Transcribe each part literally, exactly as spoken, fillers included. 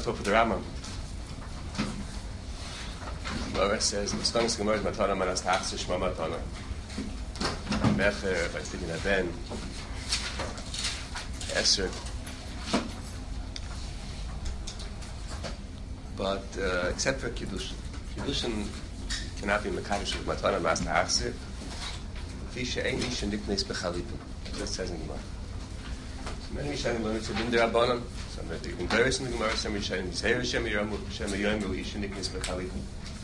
starts off with the Rambam. Gemara says, "Maskonis Gemara matana manas tachse shma matana." Mecher by speaking of Ben, Esser. But uh, except for Kiddushin, Kiddushin cannot be mekadosh with matana manas tachse. Fisha ein ish niknes bechalipin. That says in Gemara. Many Rishonim learn to bin derabanan. Some are taking Doris in the Gemara. Some Rishonim say Hashem Yiramu Hashem Yomu ish niknes bechalipin.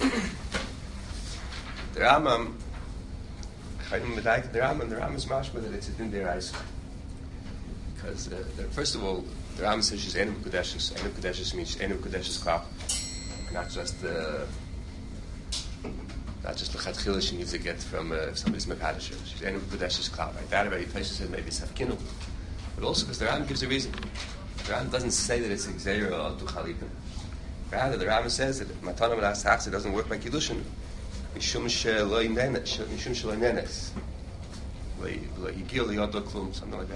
The Rambam, Chaim Medaik, the Rambam, the Rambam is mashma that it's a din deraisa. Because uh, the, first of all, the Rambam says she's Enu Kodeshes. Enu Kodeshes means Enu Kodeshes klap, not just the not just the chatchila she needs to get from uh, if somebody's mekadosh. She's Enu Kodeshes klap. Right? That already places it maybe safkinu, but also because the Rambam gives a reason. The Rambam doesn't say that it's exera to chalipin. Rather, the Rambam says that matana manas tachse doesn't work by kiddushin. Mishum shelo inenes, mishum shelo inenes, leigil liyado klum, something like that.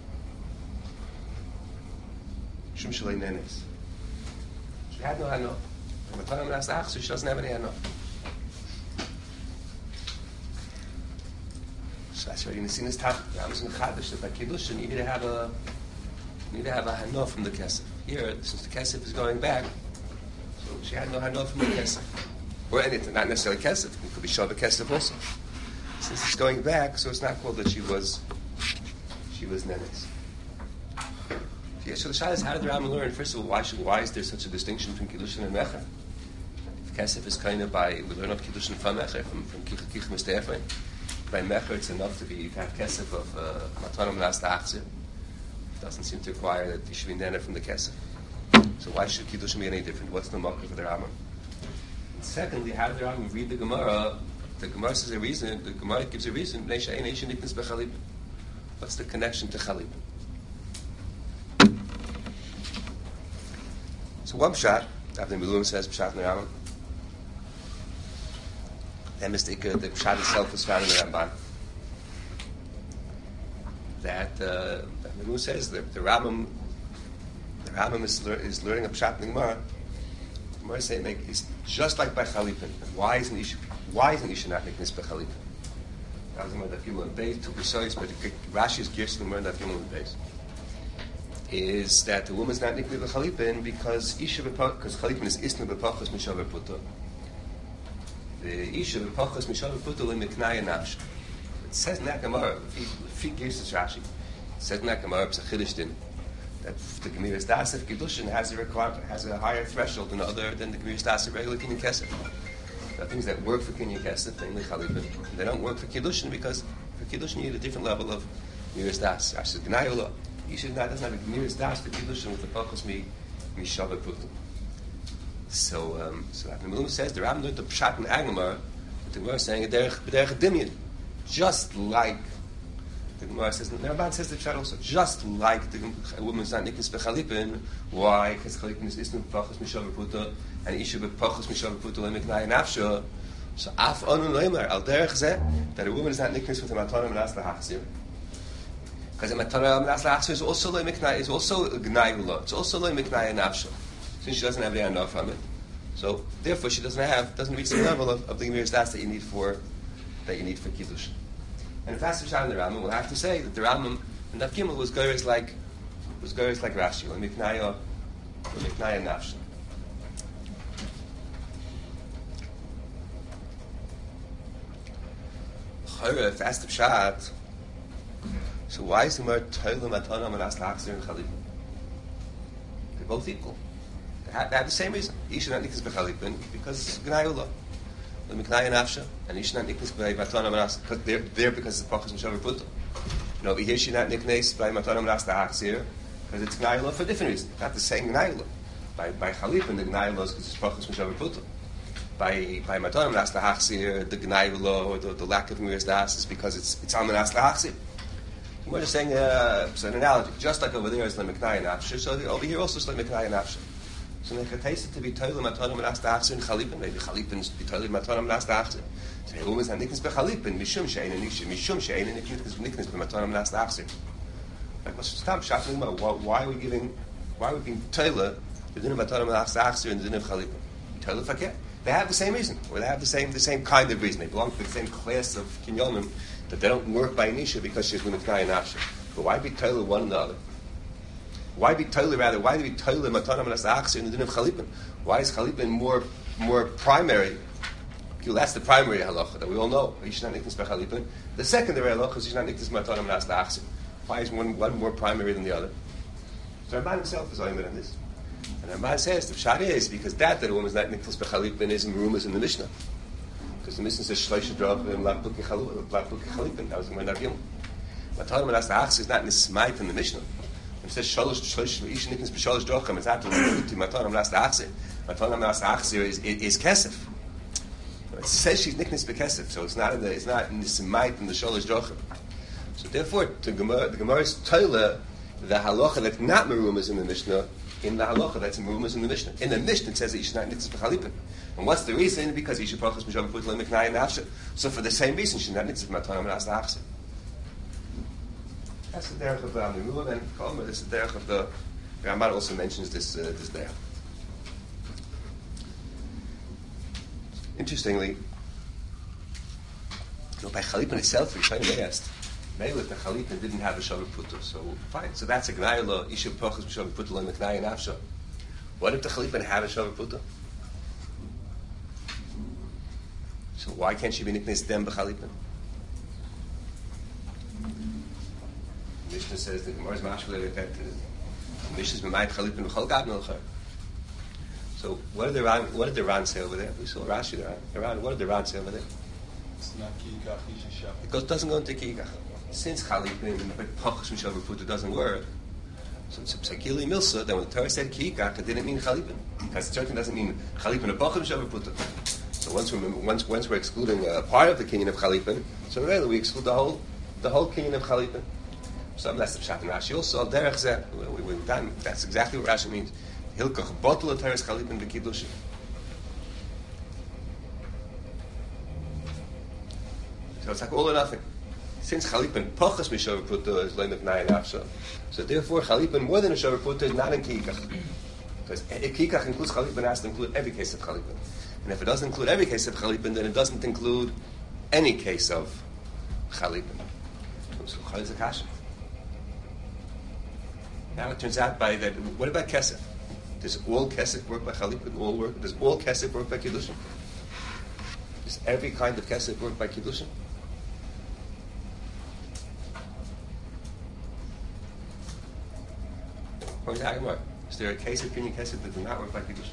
Mishum shelo inenes. She had no hano. Matana manas tachse, she doesn't have any hano. So that's why you see this top. Rambam's mechadish that by kiddushin you need to have a, you need to have a hano from the kesef. Here, since the kesef is going back, so she had no hano from the kesef. Or anything, not necessarily kesef. It could be shava kesef also. Since it's going back, so it's not called that she was, she was nenes. Yeah, so the shayla is, how did the Rambam learn? First of all, why should, why is there such a distinction between kiddushin and mecher? If kesef is kind of by, we learn of kiddushin from mecher, from from kich kich mistefrein. By mecher, it's enough to be to have kesef of matana manas tachse. It doesn't seem to require that you should be nene from the kesef. So why should kiddushin be any different? What's the makar for the Rambam? Secondly, how did the Rambam read the Gemara? The Gemara says a reason. The Gemara gives a reason. What's the connection to Chalib? So one pshat, Avnei Miluim says pshat in the Rambam. That mistake, uh, the pshat itself is found in the Ramban. That uh, Avnei Miluim says that the Rambam, the Rambam is, lear- is learning a pshat in the Gemara. The Gemara saying like it's just like by Chalipin. And why isn't Isha, why isn't Isha not niknes by Chalipin? That was the Gemara that Gimel and Beis, two precise, but Rashi's gears to the Gemara that Gimel and Beis is that the woman's not niknes by Chalipin because Isha because Chalipin is isna b'pachos mishav puto. The Isha b'pachos mishav puto lemiknaya nafsh. It says in that Gemara, feet gears to Rashi. It says in that Gemara, it's a chiddush din. That the Gemiras Dasif Kiddushin has a requirement, has a higher threshold than other than the Gemiras Dasif regular Kinyan Kesef. There are things that work for Kinyan Kesef, namely Chalipin. They don't work for Kiddushin because for Kiddushin you need a different level of Gemiras Das. Rashi says Gnayula. Yishuv doesn't have a Gemiras Das for Kiddushin with the Pachos mi Mishava Putu. So, um, so Avnei Miluim says the Rambam learned the Pshat in Agmar, but the Gemara is saying Derech Dimyan, just like. The Gemara says, the Ramban says the Pshat also, just like the woman's not niknes bechalipin. Why? Because chalipin is isnu b'pachos mishav puto, and isha b'pachos mishav puto lemiknai nafsho. So af anu leimer al derech zeh that a woman is not niknes with a matana manas lahachzir. Because a matana manas lahachzir is also lemiknai, is also gnai ula. It's also lemiknai nafsho. Since she doesn't have the enough from it, so therefore she doesn't have, doesn't reach the level of, of the Gemiras Das that you need for that you need for kiddush. And if that's the Pshat in the Rambam, we'll have to say that the Rambam and Daf Gimel was goyres like was goyres like Rashi, lemiknaya lemiknaya nafsha. If that's the Pshat, so why is the Gemara toilim atana manas lachzir and chalipin? They're both equal. They have, they have the same reason. Isha not niknes bechalipin because gnayula. Lemiknaya nafsha, and Isha not niknes by matana manas because they're there because it's pachos mishav puto. You know, over here she not niknes by matana manas lahachzir because it's gnayula for a different reason. Not the same gnayula. By by chalipin the gnayula is because it's pachos mishav puto. By by matana manas lahachzir the gnayula or the, the lack of Gemiras Das is because it's it's al manas lahachzir. We're just saying uh, it's an analogy. Just like over there is lemiknaya nafsha, so over here also is lemiknaya nafsha. So they can taste it to be toilim matana manas lahachzir and chalipin. Maybe chalipin is to be toilim matana manas lahachzir. So the woman's not niknes bechalipin mishum she'ein and mishum she'ein and niknes b'matana manas lahachzir. Like what's the time? Why are we giving? Why are we being toilim? the din of Mataram Malachas Achsir and the din of Chalipin. Toilet Fakir. They have the same reason, or they have the same the same kind of reason. They belong to the same class of kinyonim that they don't work by Nisha because she's Lumitnai and Asher. But why be toilet one and the other? Why be toilet rather? Why do we toilet Mataram Malachas Achsir and the din of Chalipin? Why is Chalipin more more primary? That's the primary halacha that we all know. The secondary halacha is not niktas mataram nas la'achsim. Why is one, one more primary than the other? So Ramban himself is arguing on this. And Ramban says the pshat is because that that a woman is not niktas bechalipin is in rumours in the Mishnah. Because the Mishnah says shloisha drachim la'puki chalipin. That was in my Navim. Mataram nas la'achsim is not nismait in the Mishnah. When it says shalosh shloish ish niktas b'shalosh drachim, it's not to mataram nas la'achsim. Mataram nas la'achsim is is kesef. It says she's niknas bekesef, so it's not in the it's not in the semite in the sholosh drachim. So therefore, to Gemara, the Gemara's toilet, the halacha that's not merumas in the Mishnah, in the halacha that's merumas in the Mishnah. In the Mishnah, it says that you should not niknas bechalipin. And what's the reason? Because you should prachas mishav put lemiknai and nafshe. So for the same reason, she's not niknas mataram and as nafshe. That's the derech of the Amirul, and Kalma, this is the derech of the Ramban also mentions this uh, this derech. Interestingly, you know, by Chalipin itself, we kind of asked, maybe if the Chalipin didn't have a Shavuot Puto, so fine. So that's a Gnai Lo, Isha Prochus Shavuot Puto Lo Meknai and Afsha. What if the Chalipin had a Shavuot Puto? So why can't she be Niknes Dem B'Chalipin? Mishnah says the Gemara's Mashkel that Mishnah's B'Mayit Chalipin B'Chol Gad Melcher. So what did the Ran, what did the Ran say over there? We saw Rashi there. The Ran, what did the Ran say over there? It's not Kikach, it goes, doesn't go into Kikach. Since Chalipin but Pachas Mishav Puta doesn't work, so it's a Psakili Milsa. Then when the Torah said Kikach, it didn't mean Chalipin because it certainly doesn't mean Chalipin and Pachas Mishav Puta. So once we once once we're excluding a part of the kinyan of Chalipin, so really we exclude the whole the whole kinyan of Chalipin. So that's the Pshat in Rashi also. Derech Zeh, we, we've done. That's exactly what Rashi means. Hilkach bottle of teres chalipin b'kiddushin. So it's like all or nothing. Since chalipin pachas mishav puta is leimek nai nafsha, so therefore chalipin more than a shav puta is not in kikach. Because if kikach includes chalipin, it has to include every case of chalipin. And if it doesn't include every case of chalipin, then it doesn't include any case of chalipin. So chal is a kasha. Now it turns out by that. What about kesef? Does all kesef work by chalipin? All work? Does all kesef work by kiddushin? Does every kind of kesef work by kiddushin? Is there a case of kinyan kesef that does not work by kiddushin?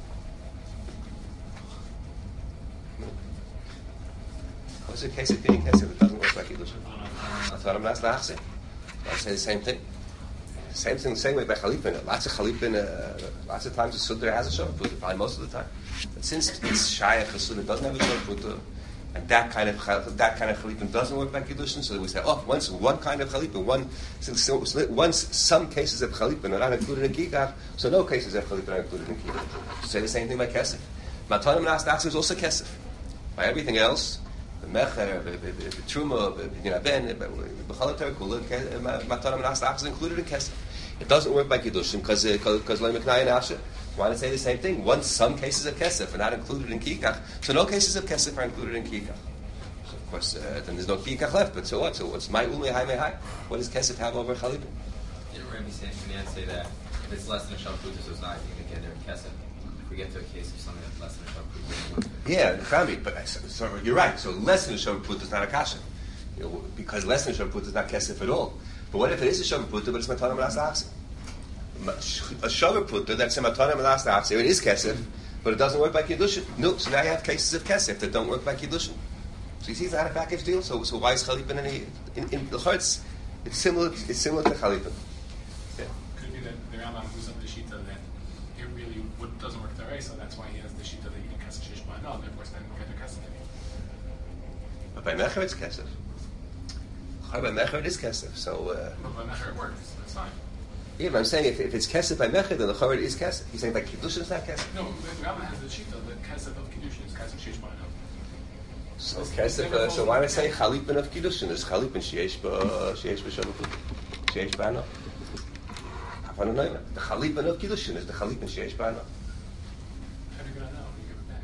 No. What's the case of kinyan kesef that doesn't work by kiddushin? I thought I'm not lachse. I say the same thing. Same thing, the same way by Chalipin. Lots of Chalipin, uh, lots of times the Suddha has a Shavuot Puta, probably most of the time. But since it's Shayach, the Suddha doesn't have a Shavuot Puta, and that kind of that kind of Chalipin doesn't work by Kiddushin, so we say, oh, once one kind of Chalipin, one, so, so, so once some cases of Chalipin are not included in Kikach, so no cases of Chalipin are included in Kikach. Say the same thing by Kesef. Matanim Nas Nachs is also Kesef. By everything else, the Mecher, the Truma, the Ben, the B'chalater Kula, Matanim Nas Nachs is included in Kesef. It doesn't work by Kiddushin because because Lo Meknai and Asher. Why not say the same thing? Once some cases of Kesef are not included in Kikach, so no cases of Kesef are included in Kikach. So of course, uh, then there's no Kikach left. But so what? So what's my Ul Mehai Mehai? What does Kesef have over Chalipin? Didn't Rabbi say, say that if it's less than a Shavuot, so it's not going to get there Kesef. If we get to a case of something that's less than a Shavuot. Yeah, Rami, but so, so you're right. So less than a Shavuot is not a kasha, you know, because less than a Shavuot is not Kesef at all. But what if it is a Shavuot Puta, but it's Matanim Las Achse? A Shavuot Puta that's a Matanim Las Achse, it is Kesef, but it doesn't work by Kiddushin. No, so now you have cases of Kesef that don't work by Kiddushin. So you see, it's not a package deal. So, so why is Chalipin any in, in the Chutz? It's similar. It's similar to Chalipin. Yeah. Could be that the Rambam who's on the shita that it really would, doesn't work that way, so that's why he has the shita that you can Kesef Sheish Ba'anah, and therefore it's not going to get the Kesef. But by Mecher it's Kesef. By Mecher it is Kesef. So. Uh, but by Mecher it works. That's fine. Yeah, but I'm saying if, if it's Kesef by Mecher, then the Chorah is Kesef. He's saying by Kiddushin it's not Kesef. No, the Rambam has the shita that Kesef of Kiddushin is Kesef Sheish Ba'anah. So Kesef. Uh, so why would I say Chalipin of Kiddushin? There's Chalipin Sheish Ba Sheish Ba Shavuot Sheish Ba'anah. Upon a noima. The chalipan of kiddushin is the chalipan sheish b'ana. How do you get on that when you give it back?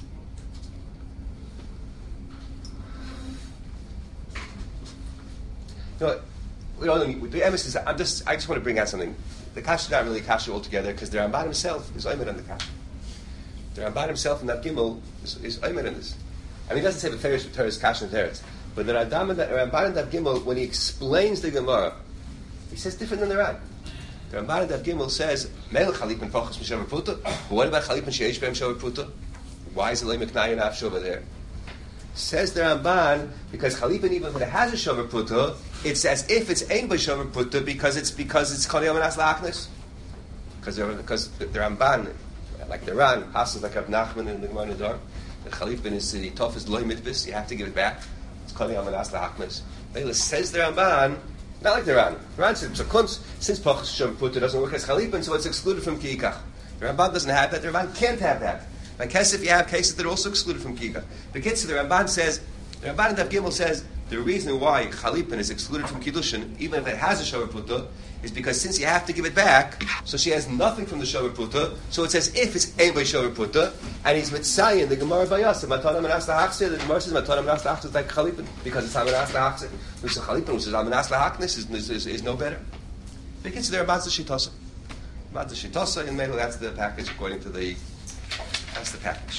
You know, we don't, the emes is, I'm just, I just want to bring out something. The kasha is not really kasha altogether because the Ramban himself is oimer on the kasha. The Ramban himself in that gimel is, is oimer in this. I mean, he doesn't say the teres, teres, kasha, and teres. But the Ramban in that, Ramban in that gimel, when he explains the Gemara, he says different than the Ran. The Ramban in that gimel says, Meil chalipin fachas m'shavar pruta. But what about chalipin sheish b'em shavar pruta? Why is it like meknai nafsh over there? Says the Ramban, because chalipin even when it has a shavar pruta, it's as if it's ein b'shavar pruta because it's because it's konei amanas la'achnes. Because because the Ramban, like the Ran, passes like Rav Nachman in the Gemara Nidar, the chalipin is the toughest loy mitzvahs. You have to give it back. It's konei amanas la'achnes. Says the Ramban. Not like the Ran. The Ran says, so kunz, since Pachas Shem Puta doesn't work as Chalipin, so it's excluded from Kiyikach. The Ramban doesn't have that. The Ramban can't have that. By Kesef, you have cases that are also excluded from Kiyikach. The Kitzur, the Ramban says, the Ramban in Daf Gimel says, the reason why Chalipin is excluded from Kiddushin, even if it has a Shavar Puta, is because since you have to give it back, so she has nothing from the Shavar Puta, so it's as if it's Ein by Shavar Puta, and he's Mitzayin, the Gemara Vayasa, Matana Manas Lahachse, the Gemara says Matana Manas Lahachse is like Chalipin, because it's Hamanas Lahachse, which is Chalipin, which is Hamanas Lahachnes, is, is, is, is no better. They consider about the Shitasa. About the Shitasa, in Melo, that's the package according to the, that's the package.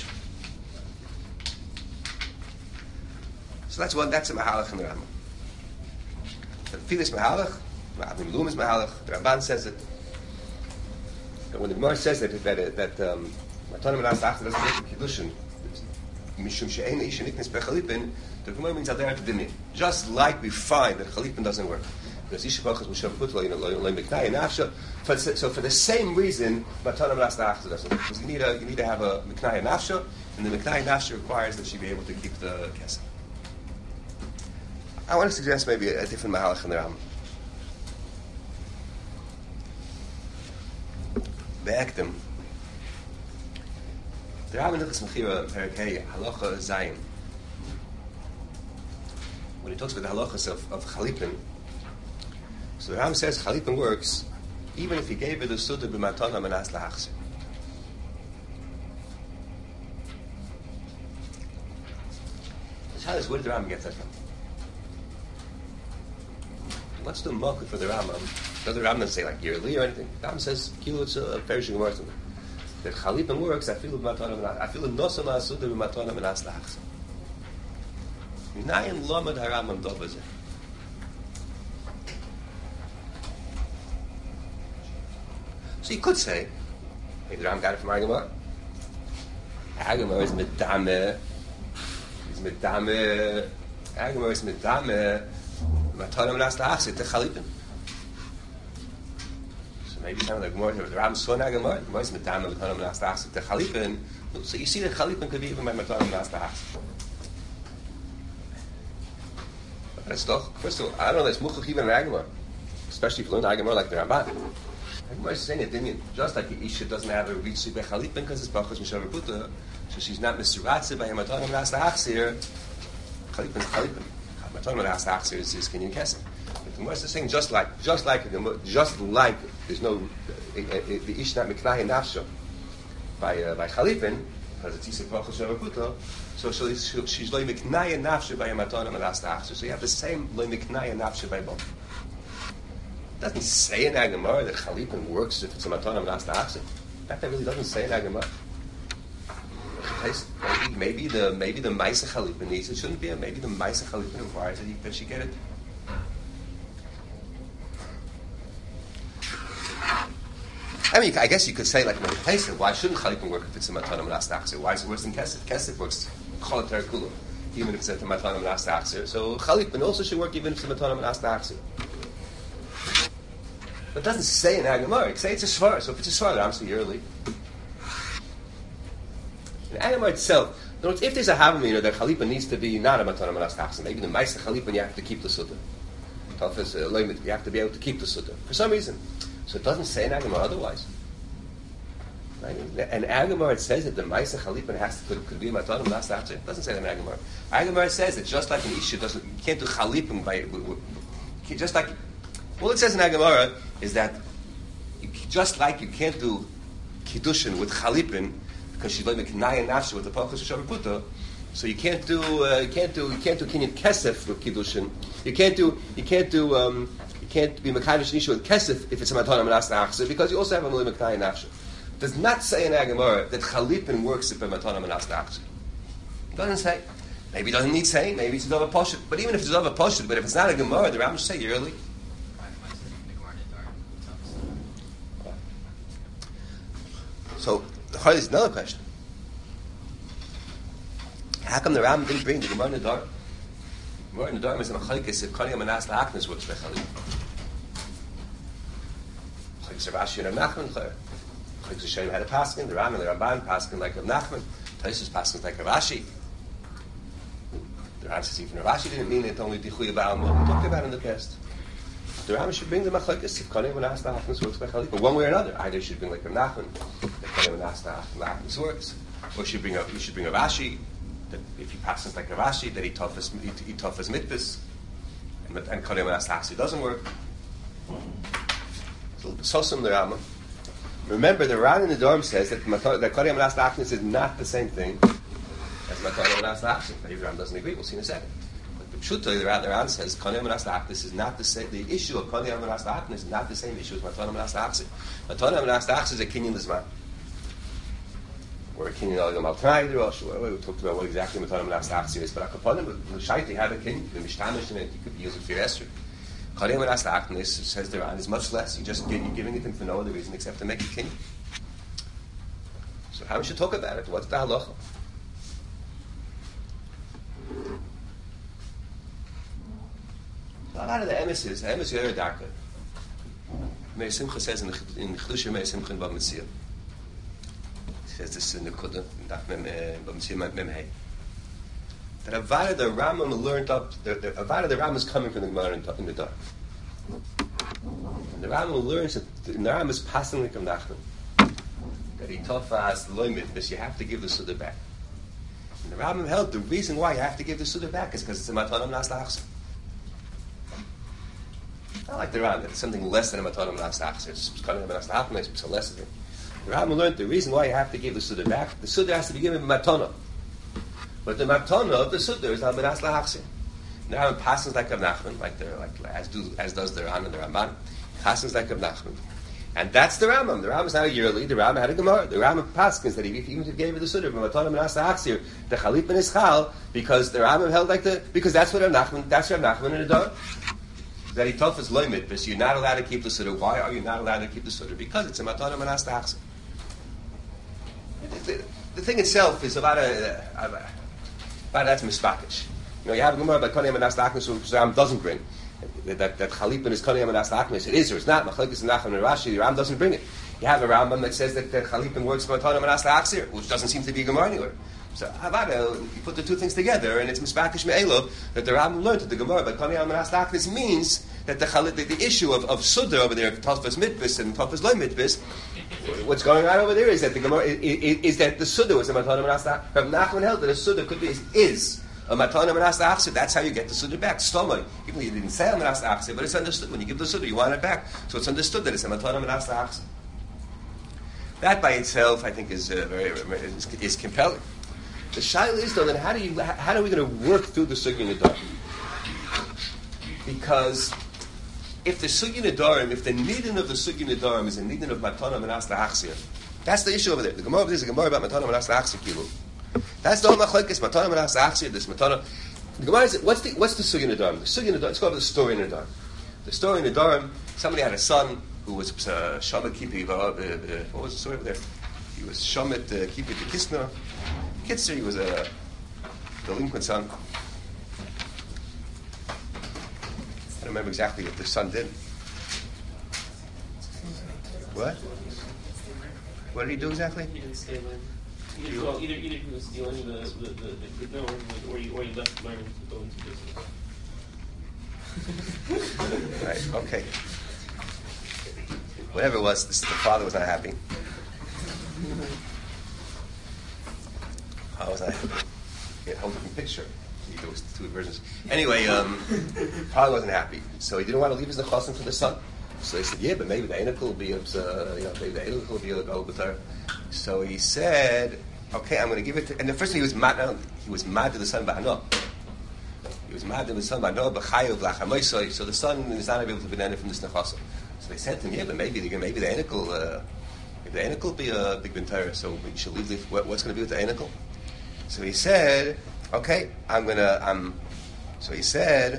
So that's one, that's a Mahalach in the Rambam. The Filis Mahalach, Ma'avim Lum is Mahalach, the Ramban says it. But when the Gemara says that, that, that, um, Matanim Manas Lachta doesn't work in Kiddushin, Mishum She'en Isha Niknes Bechalipin, the Gemara means Adar Tadimi. Just like we find that Chalipin doesn't work. Because Isha Bachas Mushav Putla, you know, Lo Miknai Nafsha. So for the same reason, Matanim Manas Lachta doesn't work. Because you need, a, you need to have a Miknai Nafsha, and the Miknai Nafsha requires that she be able to keep the Kesef. I want to suggest maybe a, a different Mahalach in the Rambam. The Ektim. The Rambam Nichas Mechira, Perek Hey, Halacha Zayin. When he talks about the halachas of, of Chalipin, so the Rambam says Chalipin works even if he gave it a Suda b'matana manas lahachse. Where did the Rambam get that from? What's the market for the Rambam? Does the Rambam say like yearly or anything? The Rambam says, Kilo, it's a perishing word. That Chalipin works, I feel it b'matana manas, I feel it nosa ma'asuda b'matana manas lahachse. Minayin lamed haRambam dovazeh. So you could say, maybe the Rambam got it from Agamar. Agamar is medame. He's medame. Agamar is medame. Matanam nas lahachse te Chalipin. So maybe some of the Gemara, the Rambam saw Agamar. The Gemara is medame. Matanam nas lahachse te Chalipin. So you see that Chalipin could be even by Matanam nas lahachse. That's doch. First of all, I don't know. That's muchach even in Agamar, especially if you learn Agamar like the Ramban. Agamar is saying it, just like the Isha doesn't have a ritzi bechalipin because it's bachos mishavar puta, so she's not misuratze by hematonim las lahachzir. Chalipin is chalipin. Hematonim las lahachzir is is kinyan kesef. But the Gemara is saying just like, just like, just like there's no the Isha not miknai nafsha by uh, by chalipin because it's isik bachos mishavar puta. So, so she's loy miknaya nafshe by hematonim manas lahachse. So you have the same loy miknaya nafshe by both. It doesn't say in Agamar that Chalipin works if it's a matonim manas lahachse. In fact, that really doesn't say in Agamar. Maybe, maybe the maybe the Maisa Chalipin needs it. Shouldn't be. A, maybe the Maisa Chalipin requires that, he, that she get it. I mean, I guess you could say like in place why shouldn't Chalipin work if it's a matonim manas lahachse? Why is it worse than Kesef? Kesef works cholater kula, even if it's a matonim manas lahachse. So Chalipin also should work even if it's a matonim manas lahachse. But it doesn't say in Agamar. It say it's a svara. So if it's a svara, I'm saying yearly. In Agamar itself, in other words, if there's a havamina that Chalipin needs to be not a matonim manas lahachse, maybe the Maisa Chalipin you have to keep the sutta. Tafis uh, limit, you have to be able to keep the sutta for some reason. So it doesn't say in Agamar otherwise. Right? And Agamar it says that the Maisa Chalipin has to could, could be a matonim manas lahachse. It doesn't say that in Agamar. Agamar says that just like an Isha doesn't, you can't do Chalipin by just like. All it says in Agamara is that You, just like you can't do kiddushin with chalipin because she's like knaya nafsha with the pachas shavuputa. So you can't do uh, you can't do you can't do kinyan kesef with kiddushin. You can't do you can't do um, you can't be mekadosh nisha with kesef if it's a matana manas nachse because you also have a milim knaya nafsha. Does not say in Agamara that chalipin works if a matana manas nachse. Doesn't say. Maybe it doesn't need saying. Maybe it's a dova poshut. But even if it's a dova poshut, but if it's not a Gemara, the Rambam say yearly. So the heart is another question. How come the Rambam didn't bring the Gemara in the Dar? The Gemara in the Dar is a machlekes if Kani Amanas La'aknes works by Chalip. Machlekes Rashi and Rav Nachman. Machlekes Hashem had a paskin. The Rambam and the Ramban paskin like Rav Nachman. Taisus paskin like Rav Ashi. The Rambam says even Rav Ashi didn't mean it only Dichuya Ba'al Mo. We talked about it in the past. The Rambam should bring the machlekes if Kani Amanas La'aknes works by Chalip. But one way or another, either should bring like Rav Nachman that Kani Amanas La'aknes works, or should bring a you should bring a Rashi. That if he passes like Rav Ashi, that he toughest he, he toughest mitzvahs, and and Kani Amanas La'aknes doesn't work. So some the Rambam. Remember, the Ran in the Dorm says that that Kani Amanas La'aknes is not the same thing as Kani Amanas La'aknes. Maybe Ram doesn't agree. We'll see in a second. But the Pshuta, the Ran says Kani Amanas La'aknes is not the same. The issue of Kani Amanas La'aknes is not the same issue as Kani Amanas La'aknes. Kani Amanas La'aknes is a kinyan l'zman. Or a kinyan al yom al t'nai d'rosh. We talked about what exactly Kani Amanas La'aknes is, but Akaponim, the Shaiti had a kinyan, the Mishtamish in it, you could use it for your Esther. Kani Amanas La'aknes, says the Ran, is much less. You just get, you're giving it him for no other reason except to make it kinyan. So how we should talk about it? What's the halacha? A lot of the emisses, the emisses are very dark. Meir Simcha says in the in Chidusha Meir Simcha in Bava Metzia. He says this in the Kudah, in Daf Mem Bava Metzia Mem Hey. That Avada the Rambam learned up. The, the Avada the Rambam is coming from the Gemara in, in the dark. And the Rambam learns that in the Rambam is passing like Nachman. That he tofas loymit, because you have to give the Suda back. And the Rambam held the reason why you have to give the Suda back is because it's a matanam nas la'achser. Not like the Rambam, it's something less than a matanam nas la'achser. It's kind of a nas la'achser, it's a lesser thing. The Rambam learned the reason why you have to give the Suda back. The Suda has to be given matana. But the matana of the Suda is not nas la'achser. The Rambam passes like Rav Nachman, like the like as do as does the Ran and the Ramban. Passes like Rav Nachman. And that's the Rambam. The Rambam is not yearly. The Rambam had a Gemara. The Rambam paskins that if even if he gave her the Suda from Matanam and Asa Aksir, the Chalip and Ischal, because the Rambam held like the because that's what Rav Nachman. That's Rav Nachman in the Dar. That he told us loymit, but you're not allowed to keep the Suda. Why are you not allowed to keep the Suda? Because it's a Matanam and Asa Aksir. The, the, the thing itself is a lot of uh, uh, about that's mispakish. You know, you have a Gemara about Konim and Asa Aksir, which the Rambam doesn't bring. That that Chalipin is Kani Amanas La'aknes. It is or it's not. Machlekes and Nachman and Rashi. The Rambam doesn't bring it. You have a Rambam that says that, that Chalipin works for Kani Amanas La'aksir, which doesn't seem to be a Gemara anywhere. So Havada, you put the two things together, and it's Mispakish Me'elov that the Rambam learned that the Gemara but Kani Amanas La'aknes means that the, the the issue of, of Suda over there, Tafas Mitbis and Tafas Loy Mitbis, what's going on over there is that the Gemara is, is, is that the Suda was a Kani Amanas La'aknes. Rav Nachman held that a Suda could be is. is a matana manas la'achser, that's how you get the Suda back. Stoma, even though you didn't say a manas la'achser, but it's understood. When you give the Suda, you want it back. So it's understood that it's a matana manas la'achser. That by itself, I think, is uh, very is, is compelling. The shaila is though, then how do you how are we going to work through the Sugya Nedarim? Because if the Sugya Nedarim, if the nidin of the Sugya Nedarim is a nidin of matana manas la'achser, that's the issue over there. The Gemara over there is a Gemara about matana manas la'achser kilu. That's the whole machlekes matana manas la'achser. This matana. The Gemara is what's the what's the Sugya Nedarim? The Sugya Nedarim. Let's go over the story in Nedarim. The story in Nedarim. Somebody had a son who was uh, shamet kipi. Uh, uh, what was the story over there? He was shamet uh, kipi to kisna. Kitzer, he was a delinquent son. I don't remember exactly what the son did. What? What did he do exactly? He didn't stay there. Either, well, either, either he was stealing the the the, the, the or he or he left learning to go into business. Right. Okay. Whatever it was, this, the father was not happy. I was not happy. He had a whole different picture. There was two versions. Anyway, um, father wasn't happy, so he didn't want to leave his nechasim for the son. So he said, yeah, but maybe the Enoch will be, uh, you know, maybe the Enoch will be a go with her. So he said, okay, I'm going to give it to, and the first thing he was mad, no, he was mad to the son Ba'ano. He was mad to the son Ba'ano, B'chayu, B'lachamoisoi, so the son is not able to be from this Nechasa. So they said to him, yeah, but maybe, maybe the Enoch will, uh, maybe the Enoch will be a big B'ntara, so we should leave the, what, what's going to be with the Enoch? So he said, okay, I'm going to, um, so he said,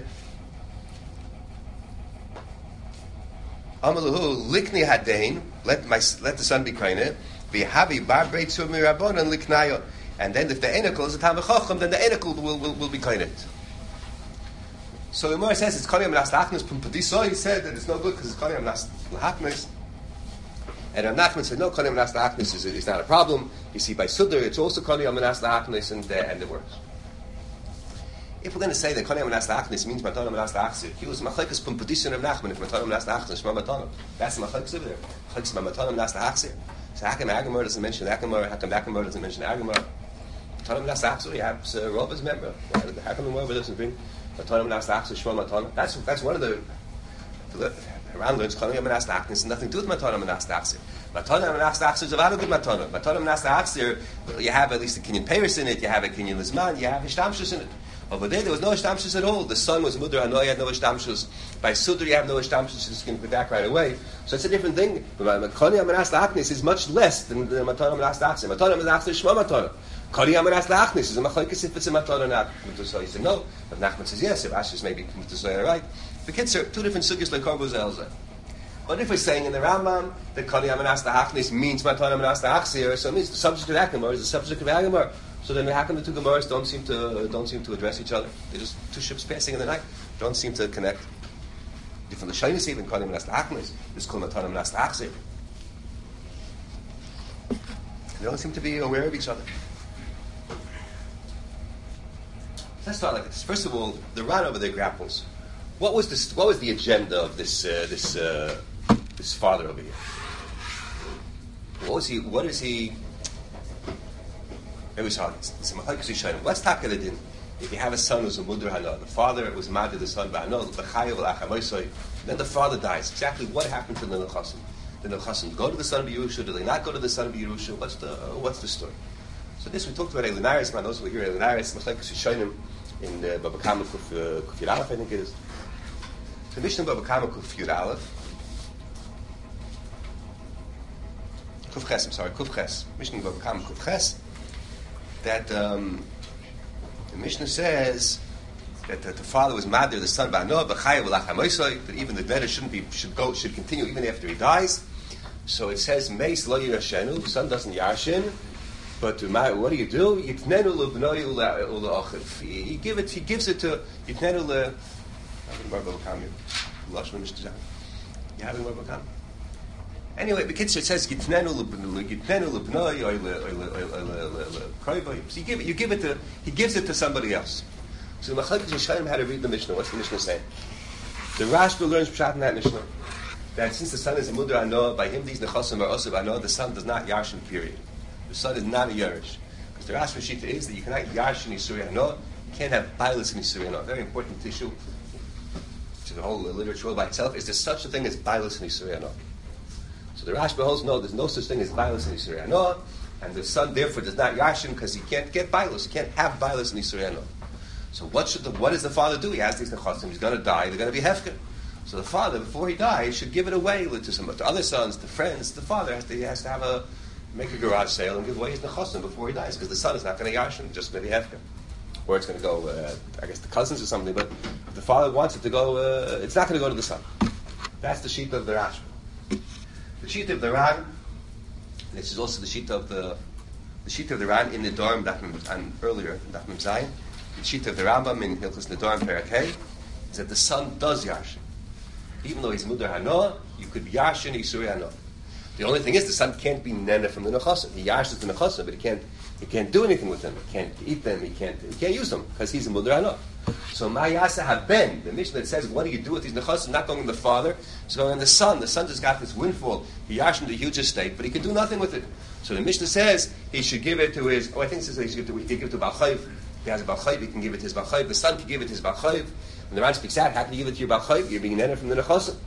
Amaluhu likni hadain. Let my let the son be kaineh. V'havi bar breit sur mirabon and liknayo. And then if the enikol is a tam chacham, then the enikol will will, will be kaineh. So the Gemara says it's kaniyam nas lachnis pumpadiso. He said that it's no good because it's kaniyam nas lachnis. And Rav Nachman said no, kaniyam nas lachnis is is not a problem. You see by Sudar it's also kaniyam nas lachnis and uh, and it works. If we're going to say that Kaniyam Manas Lachnis means Matanam Manas Lachsir, he was Machlekes Pumpadition of Nachman, if Matanam Manas Lachnis, Shema Matanam. That's the Machlekes over there. Machlekes Matanam Manas Lachsir. So how come Agamar doesn't mention Agamar? How come Agamar doesn't mention Agamar? Matanam Manas Lachsir, he has uh, Rob member. How come the Rob doesn't bring Matanam Manas Lachsir, Shema Matanam? That's, that's one of the, the around learns Kaniyam Manas Lachnis has nothing to do with Matanam Manas Lachsir. Matanam Manas Lachsir is a lot of good Matanam. Matanam Manas Lachsir, you have at least a Kinyan Paris in it, you have a Kinyan Lizman, you have Ishtamshus in it. Over there, there was no ishtamshus at all. The son was mudar hano, he had no ishtamshus. By sudar, you have no ishtamshus. It's going to be back right away. So it's a different thing. Kani amanas la'achnis is much less than the matana amanas la'achnis. Matana amanas la'achnis is shma matana. Kani amanas la'achnis is a machlekes if it's a matana or not. So he said no. But Nachman says yes. If Ashes maybe Mutasai right. The kids are two different sugyas like Korvos Elzeh. But if we're saying in the Rambam that Kani amanas la'achnis means matana amanas la'achsir, so it means the subject of Agamar is the subject of Agamar. So then, how come the two Gemaras don't seem to don't seem to address each other? They're just two ships passing in the night. Don't seem to connect. Different Lashonis even Kanim Nas La'achnis. This Kol Matanim Nas La'achzir. They don't seem to be aware of each other. Let's start like this. First of all, the Ran over there grapples. What was this? What was the agenda of this uh, this uh, this father over here? What was he? What is he? It was hard. Let's talk it in. If you have a son who's a mudra hana, the father was mad to the son, then the father dies. Exactly what happened to the Nechasim? Did the Nechasim go to the son of Yerusha? Did they not go to the son of Yerusha? What's the uh, what's the story? So this we talked about Elinaris. Man, those who hear Elinaris, Machlekes Yishonim in Baba Kama Kuf Yud Aleph, I think it is. The Mishnah Baba Kama Kuf Yud Aleph. Kuf Ches. I'm sorry, Kuf Ches. Mishnah Baba Kama Kuf Ches. That um, the Mishnah says that the, the father was mad to the son, that even the debtor shouldn't be should go should continue even after he dies. So it says Meis lo yirashenu, the son doesn't yarshin, but to what do you do? Yitnenu lebnoi ula achiv. He give it. He gives it to Yitnenu le. You have it. Anyway, the Kitzur says Gitnenu Gitnenu lebnoi or le. So you give it. You give it to. He gives it to somebody else. So the Machlekes Yishonim had to read the Mishnah. What's the Mishnah saying? The Rashba learns Pshat in that Mishnah that since the son is a mudra ano, by him these nechasim are also ano, the son does not yarshin. Period. The son is not a yarish because the Rashba Shita is that you cannot yarshin Yisuri ano. You can't have bilis in Yisuri ano. Very important issue to the whole literature by itself. Is there such a thing as bilis in Yisuri ano? So the Rashba holds no, there's no such thing as bilis in Yisuri ano, and the son therefore does not yarshin because he can't get bilis. He can't have bilis in Yisuri ano. So what should the, what does the father do? He has these nechasim. He's going to die. They're going to be hefker. So the father, before he dies, should give it away to some to other sons, to friends. The father has to he has to have a make a garage sale and give away his nechasim before he dies because the son is not going to yarshin, just maybe hefker, or it's going to go. Uh, I guess the cousins or something. But if the father wants it to go, uh, it's not going to go to the son. That's the sheet of the Rashba. The sheet of the Ran. This is also the sheet of the the sheet of the Ran in the dorm and earlier Dafmim Zayin. The sheet of the Rambam in Hilchos Nedarim Perek Hey is that the son does yarshin. Even though he's mudar hanoah, you could yarshin Yisuri hanoah. The only thing is the son can't be nene from the nechasim. He yarshins the nechasim, but he can't he can't do anything with them. He can't eat them. He can't he can't use them because he's a mudar hanoah. So ma'yasa haben, the Mishnah that says what do you do with these nechasim? Not going on the father, it's going on the son. The son just got this windfall. He yarshin the huge estate, but he can do nothing with it. So the Mishnah says he should give it to his. Oh, I think it says he should give it to, he give it to Baal Chayv. He has a Baal Chayv, he can give it to his Baal Chayv. The son can give it to his Baal Chayv. When the man speaks out, how can you give it to your Baal Chayv? You're being nene from the nechasim.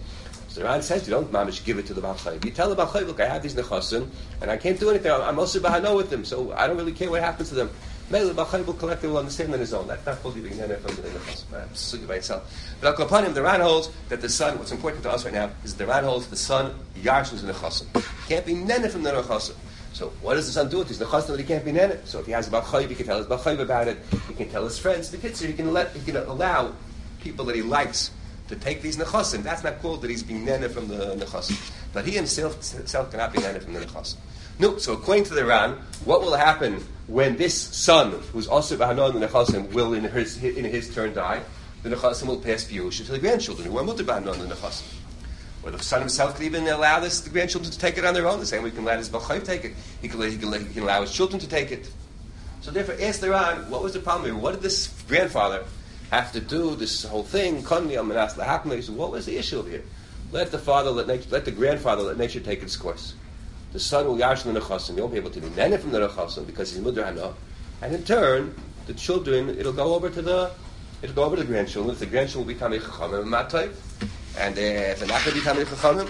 So the Ran says you don't mamish give it to the Baal Chayv. You tell the Baal Chayv, look, I have these nechasim, and I can't do anything. I'm also bahano with them, so I don't really care what happens to them. Maybe the Baal Chayv will collect it, will understand on his own. That's not called leaving nene from the nechasim. Absolutely by itself. But Al Kapanim, the Ran holds that the son. What's important to us right now is the Ran holds the son yarshins the nechasim. Can't be nene from the nechasim. So what does the son do with these nechasim that he can't be nene? So if he has a Baal Chayv, he can tell his Baal Chayv about it. He can tell his friends. The kids, he can let, he can allow people that he likes to take these nechasim. That's not called that he's being nene from the nechasim. But he himself, himself cannot be nene from the nechasim. No, so according to the Ran, what will happen when this son, who's also b'hanon the nechasim, will in his, in his turn die? The nechasim will pass b'yusha to the grandchildren who are mutar b'hanon the nechasim. Or the son himself could even allow this, the grandchildren to take it on their own. The same way he can let his Baal Chayv take it. He can, he, can, he can allow his children to take it. So therefore, ask the Ran, what was the problem here? What did this grandfather have to do this whole thing? So what was the issue here? Let the father, let nature, let the grandfather, let nature take its course. The son will yarshin the nechasim. You won't be able to be nene from the nechasim because he's mudar hana. And in turn, the children, it'll go over to the, it'll go over to the grandchildren. If the grandchildren will be tamei chachamim and matayv, and uh, if they're not going to be tamei chachamim,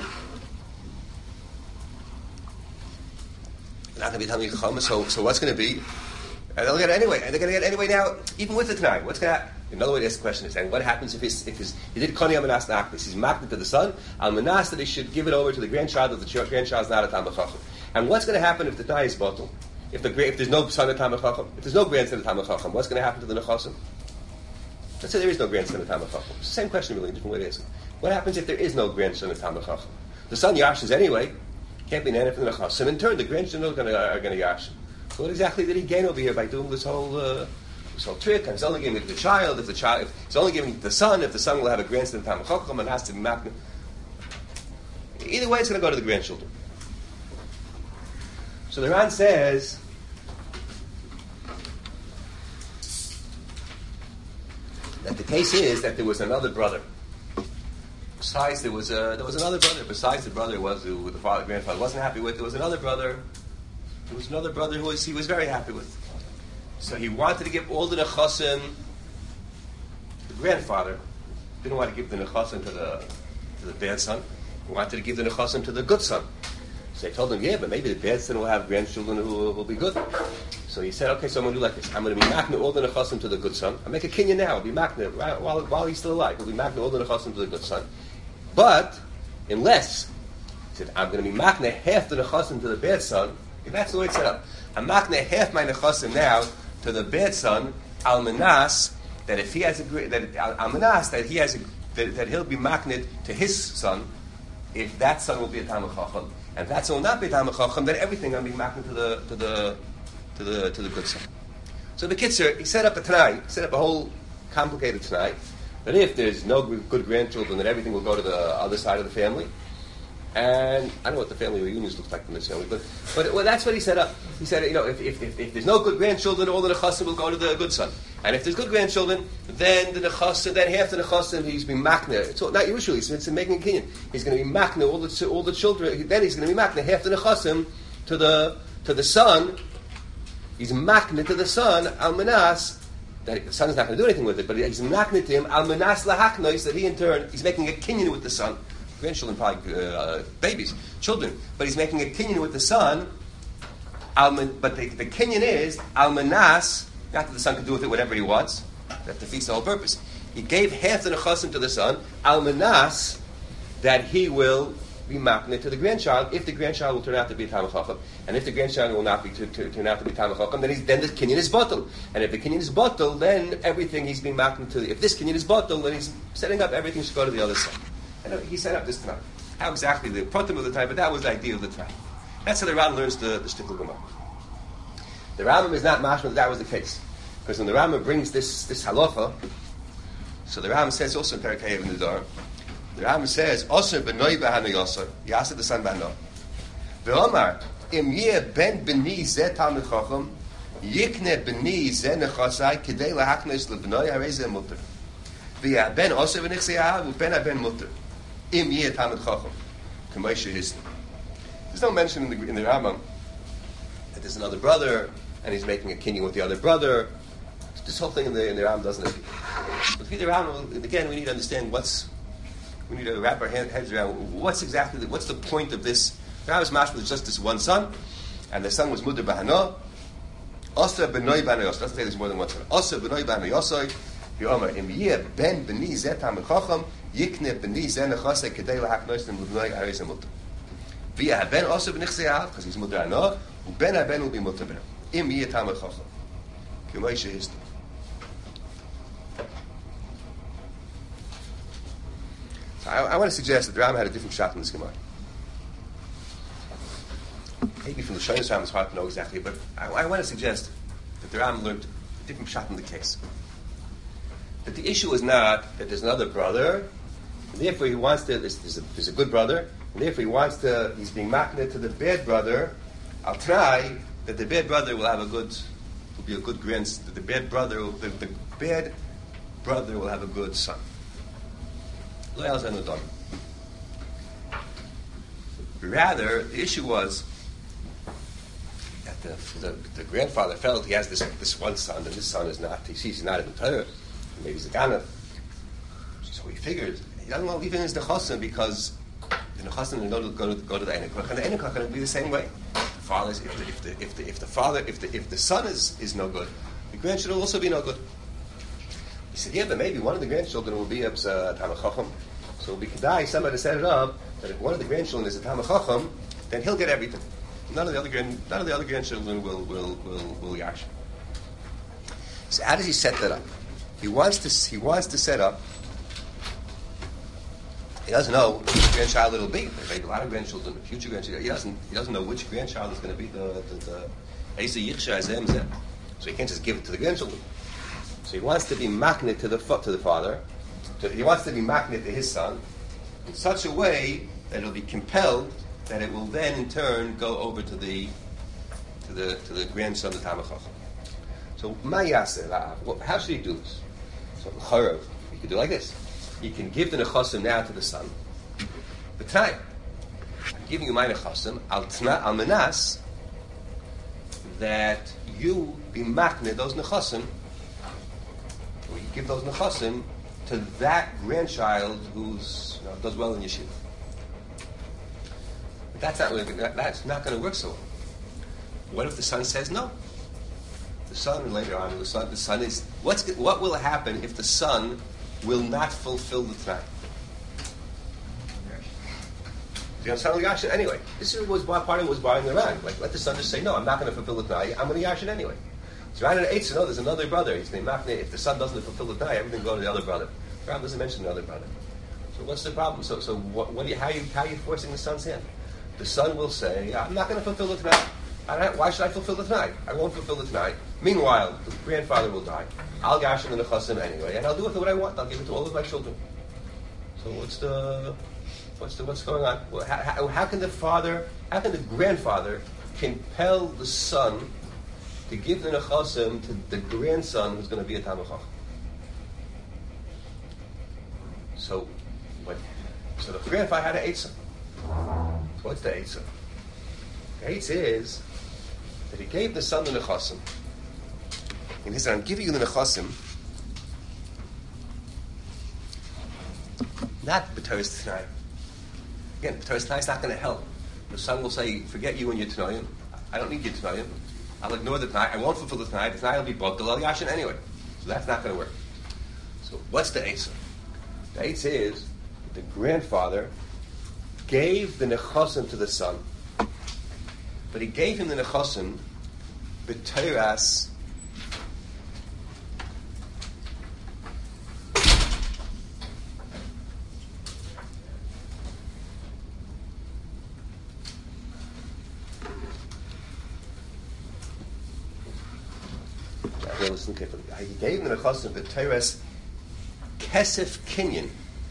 they're not going to be tamei chachamim. So, so what's going to be? And they'll get it anyway. And they're going to get it anyway now, even with the Tanai. What's going to happen? Another way to ask the question is, and what happens if his, if his, he did Koni Amanas Nachlis, he's magnet to the son, Almanas that he should give it over to the grandchild if the grandchild is not a Talmid Chacham. And what's going to happen if the Tanai is bottle? If the if there's no son of Talmid Chacham, if there's no grandson of Talmid Chacham, what's going to happen to the Nechasim? Let's say there is no grandson of Talmid Chacham. It's the same question, really, a different way to ask it. What happens if there is no grandson of Talmid Chacham? The son Yashes anyway, can't be nana from the Nechasim. In turn, the grandchildren are going to, are going to Yash. So what exactly did he gain over here by doing this whole... Uh, This whole trick, and he's only giving it to the child. If the child, if he's only giving it to the son, if the son will have a grandson, Talmid Chacham, and has to be makna. Either way, it's going to go to the grandchildren. So the Ran says that the case is that there was another brother. Besides, there was a, there was another brother. Besides the brother was who the father, grandfather wasn't happy with. There was another brother. There was another brother who was, he was very happy with. So he wanted to give all the nechasim. The grandfather didn't want to give the nechasim to the to the bad son. He wanted to give the nechasim to the good son. So they told him, yeah, but maybe the bad son will have grandchildren who will, will be good. So he said, okay, so I'm going to do like this. I'm going to be makna all the nechasim to the good son. I'll make a kinyan now. I'll be makna while while he's still alive. We'll be makna all the nechasim to the good son. But unless he said, I'm going to be makna half the nechasim to the bad son. And that's the way it's set up. I'm makna half my nechasim now to the bad son, Almanas, that if he has a that Almanas that he has a, that, that he'll be maknid to his son, if that son will be a Talmid Chacham, and that son will not be a Talmid Chacham, then everything will be maknid to the to the to the to the good son. So the Kitzur, he set up a Tanai, he set up a whole complicated Tanai, that if there's no good grandchildren, then everything will go to the other side of the family. And I don't know what the family reunions look like in this family, but but well, that's what he set up. He said, you know, if if, if, if there's no good grandchildren, all the nechasim will go to the good son. And if there's good grandchildren, then the nechasim, then half the nechasim he's being makna. It's not usually, it's, it's making a kinyan. He's going to be makna all the all the children. Then he's going to be makna half the nechasim to the to the son. He's makna to the son almanas. That the son's not going to do anything with it, but he's makna to him almanas lahaknois. That he in turn he's making a kinyan with the son. Grandchildren, probably uh, babies, children. But he's making a kinyan with the son. Alman, but the, the kinyan is almanas. Not that the son can do with it whatever he wants. That defeats the whole purpose. He gave half the nechasim to the son. Almanas, that he will be makna to the grandchild if the grandchild will turn out to be a Talmid Chacham, and if the grandchild will not be to, to, turn out to be Talmid Chacham, then he's, then the kinyan is bottle. And if the kinyan is bottle, then everything he's being makna to. If this kinyan is bottle, then he's setting up everything should go to the other side. And he set up this time. How exactly the protum of the time, but that was the idea of the time. That's how the Rambam learns the, the Shtickl Gemara. The Rambam is not mashma that that was the case. Because when the Rambam brings this, this halacha, so the Rambam says also in Perek Hay in the Dar, the Rambam says, Osir b'noi b'hana yosar, Yasir the son b'hana. V'omar, im yeh ben b'ni zeh Talmid Chacham, yikne b'ni zeh nechasai, k'dei lahaknes l'b'noi harei zeh mutter. V'yeh ben osir v'nichsei ahav, v'ben ben mutter. Im yeh Talmid Chacham. K'moshe Hisni. There's no mention in the, in the Rambam that there's another brother, and he's making a kinyan with the other brother. This whole thing in the, in the Rambam doesn't appear. But for the Rambam, again, we need to understand what's we need to wrap our hand, heads around what's exactly the, what's the point of this. Rabbis mashma was just this one son, and the son was muder bahana. Asa b'noi b'noi yosai. Doesn't say there's more than one son. Asa b'noi b'noi yosai. Yomer im yeh ben b'ni zeh tamid chacham yikne b'ni zeh nechasei kedei lahaknois l'mudnoi aris amut. V'yeh ben asa b'nichsei av because he's muder hana. Uben haben will be muter ben. Im yeh tamid chacham. K'moishe history. So I, I want to suggest that the Rambam had a different shot in this Gemara. Maybe from the Shonos Rambam it's hard to know exactly, but I, I want to suggest that the Rambam learned a different shot in the case. That the issue is not that there's another brother, and therefore he wants to, there's, there's, a, there's a good brother, and therefore he wants to, he's being makneh to the bad brother. I'll try that the bad brother will have a good, will be a good grandson, that the bad brother, will, the, the bad brother will have a good son. Rather, the issue was that the, the, the grandfather felt he has this this one son, and this son is not, he sees he's not in the Torah, maybe he's a Ganav. So he figures, he doesn't want to leave in his Nechasim because the Nechasim will go to, go to the Enekach, and the Enekach will be the same way. The father is, if the, if the, if the, if the father, if the, if the son is, is no good, the grandchildren will also be no good. He said, yeah, but maybe one of the grandchildren will be a uh, Talmid Chacham. So we could die, somebody set it up, that if one of the grandchildren is a Talmid Chacham, then he'll get everything. None of the other grand, none of the other grandchildren will will will will yash. So how does he set that up? He wants to he wants to set up. He doesn't know which grandchild it'll be. There's maybe a lot of grandchildren, future grandchildren. He doesn't he doesn't know which grandchild is going to be the the the. So he can't just give it to the grandchildren. So he wants to be makneh to the to the father. To, he wants to be makneh to his son in such a way that it'll be compelled that it will then in turn go over to the to the to the grandson of the Talmid Chacham. So ma'yaseh, how should he do this? So l'chorov, he could do like this. He can give the nechasim now to the son. But tonight, I'm giving you my nechasim al tna al menas that you be makneh those nechasim. Or you give those nechasim to that grandchild who's you know, does well in yeshiva. But that's not really, that, that's not going to work so well. What if the son says no? The son later on, the son, the son is what's what will happen if the son will not fulfill the Tanai? The son will yashin anyway. This was part of was buying the Ran. Like let the son just say no, I'm not going to fulfill the Tanai. I'm going to yashin anyway. So right in the eighth, no, there's another brother. He's named Machne. If the son doesn't fulfill the Tanai, everything go to the other brother. The Ram doesn't mention the other brother. So what's the problem? So so what, what do you, how are you how are you forcing the son's hand? The son will say, I'm not going to fulfill the Tanai. I don't, why should I fulfill the Tanai? I won't fulfill the Tanai. Meanwhile, the grandfather will die. I'll gash him in the Chasim anyway, and I'll do with it what I want. I'll give it to all of my children. So what's the what's the what's going on? Well, how, how, how can the father, how can the grandfather compel the son to give the nechasim to the grandson who's going to be a Talmid Chacham? So, what? So the grandfather had an eitzah. So what's the eitzah? The eitzah is that he gave the son the nechasim. And he said, "I'm giving you the nechasim, not b'toras Tanai. Again, b'toras Tanai is not going to help. The son will say, "Forget you and your Tanayim. I don't need your Tanayim. I'll ignore the Tanai. I won't fulfill the Tanai. The Tanai will be booked. I'll yashin anyway." So that's not going to work. So what's the eitzah? The eitzah is that the grandfather gave the nechasim to the son, but he gave him the nechasim b'toras listen carefully. He gave them the nechasim b'teres kesef kinyan,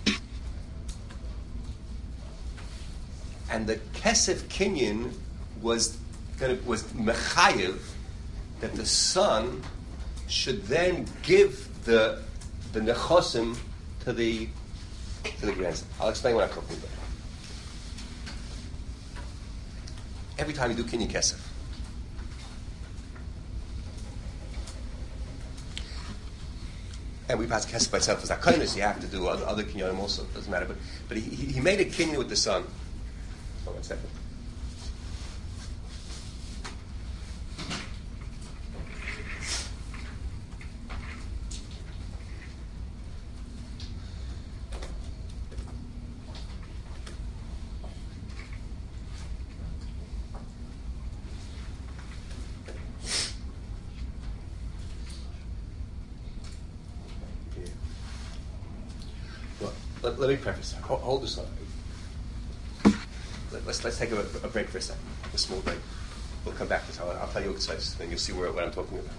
and the kesef kinyan was gonna, was mechayev that the son should then give the the nechasim to the to the grandson. I'll explain what I'm talking about. Every time you do kinyan kesef, and we pass kesef by itself as akonis. You have to do other, other kinyanim also. It doesn't matter. But but he, he made a kinyan with the son. Hold on one second. Let, let me preface. Hold, hold this on. Let, let's let's take a, a break for a second, a small break. We'll come back to this. I'll, I'll tell you what size, and you'll see where, what I'm talking about.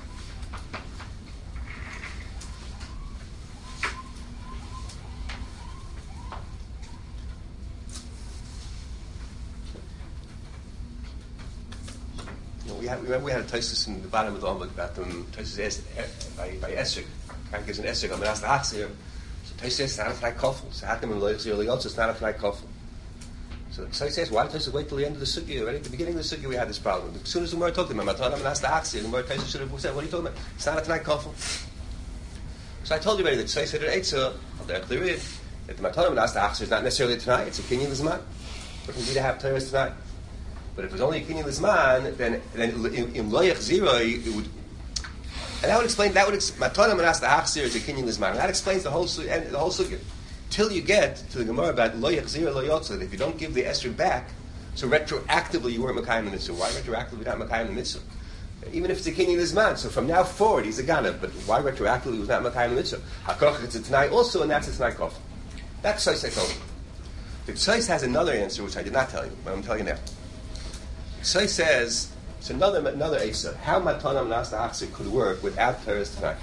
You know, we had remember we had a Tosfos in the bottom of the Amud about them. Tosfos by by Esrig. Kind gives an Esrig. I'm going to ask the Hatzir. Tosfos says it's not a Tanai Kofel. So how come in Loich Zir Liyotz it's not a Tanai Kofel? So Tosfos says, why don't Tosfos wait till the end of the sugya? Right at the beginning of the sugya we had this problem. As soon as the Gemara talked to him, I'm going to ask the Hatzir. The Gemara Tosfos should have said, what are you talking about? It's not a Tanai Kofel. So I told you already that Tosfos said at Eitzah, I'll there clear it, that the Matanim asked the Hatzir is not necessarily tonight, it's a Kinyan Lizman. But we need to have Torahs tonight. But if it's only a Kinyan Lizman, then then in, in Loich Zira it would. And that would explain, that would explain, Matanim and ask the Hachzir is a Kinyan Lizman. That explains the whole, and the whole sugya. Till you get to the Gemara about Lo Yachzir Lo Yotza, that if you don't give the Esrog back, so retroactively you weren't Mekayim the Mitzvah. Why retroactively not Mekayim the Mitzvah? Even if it's a Kinyan Lizman, so from now forward he's a Ganav, but why retroactively he was not Mekayim the Mitzvah? HaKoch, it's a Tanai also, and that's a Tanai Kof. That's Tzais I told you. The Tzais has another answer, which I did not tell you, but I'm telling you now. Tzais says, it's another another Asa. How Matanam Nas Achzik could work without Torahs tonight?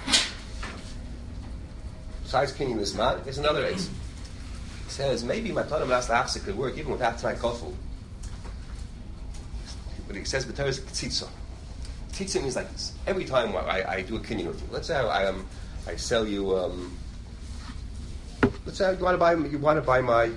Besides Kinyan Lizman, there's another Asa. He says maybe Matanam Nas Achzik could work even without Tanai Kofel. But he says B'Torahs Tzitza. Tzitza means like this. Every time I, I do a Kinyan with you, let's say I, um, I sell you. Um, let's say you want to buy you want to buy my.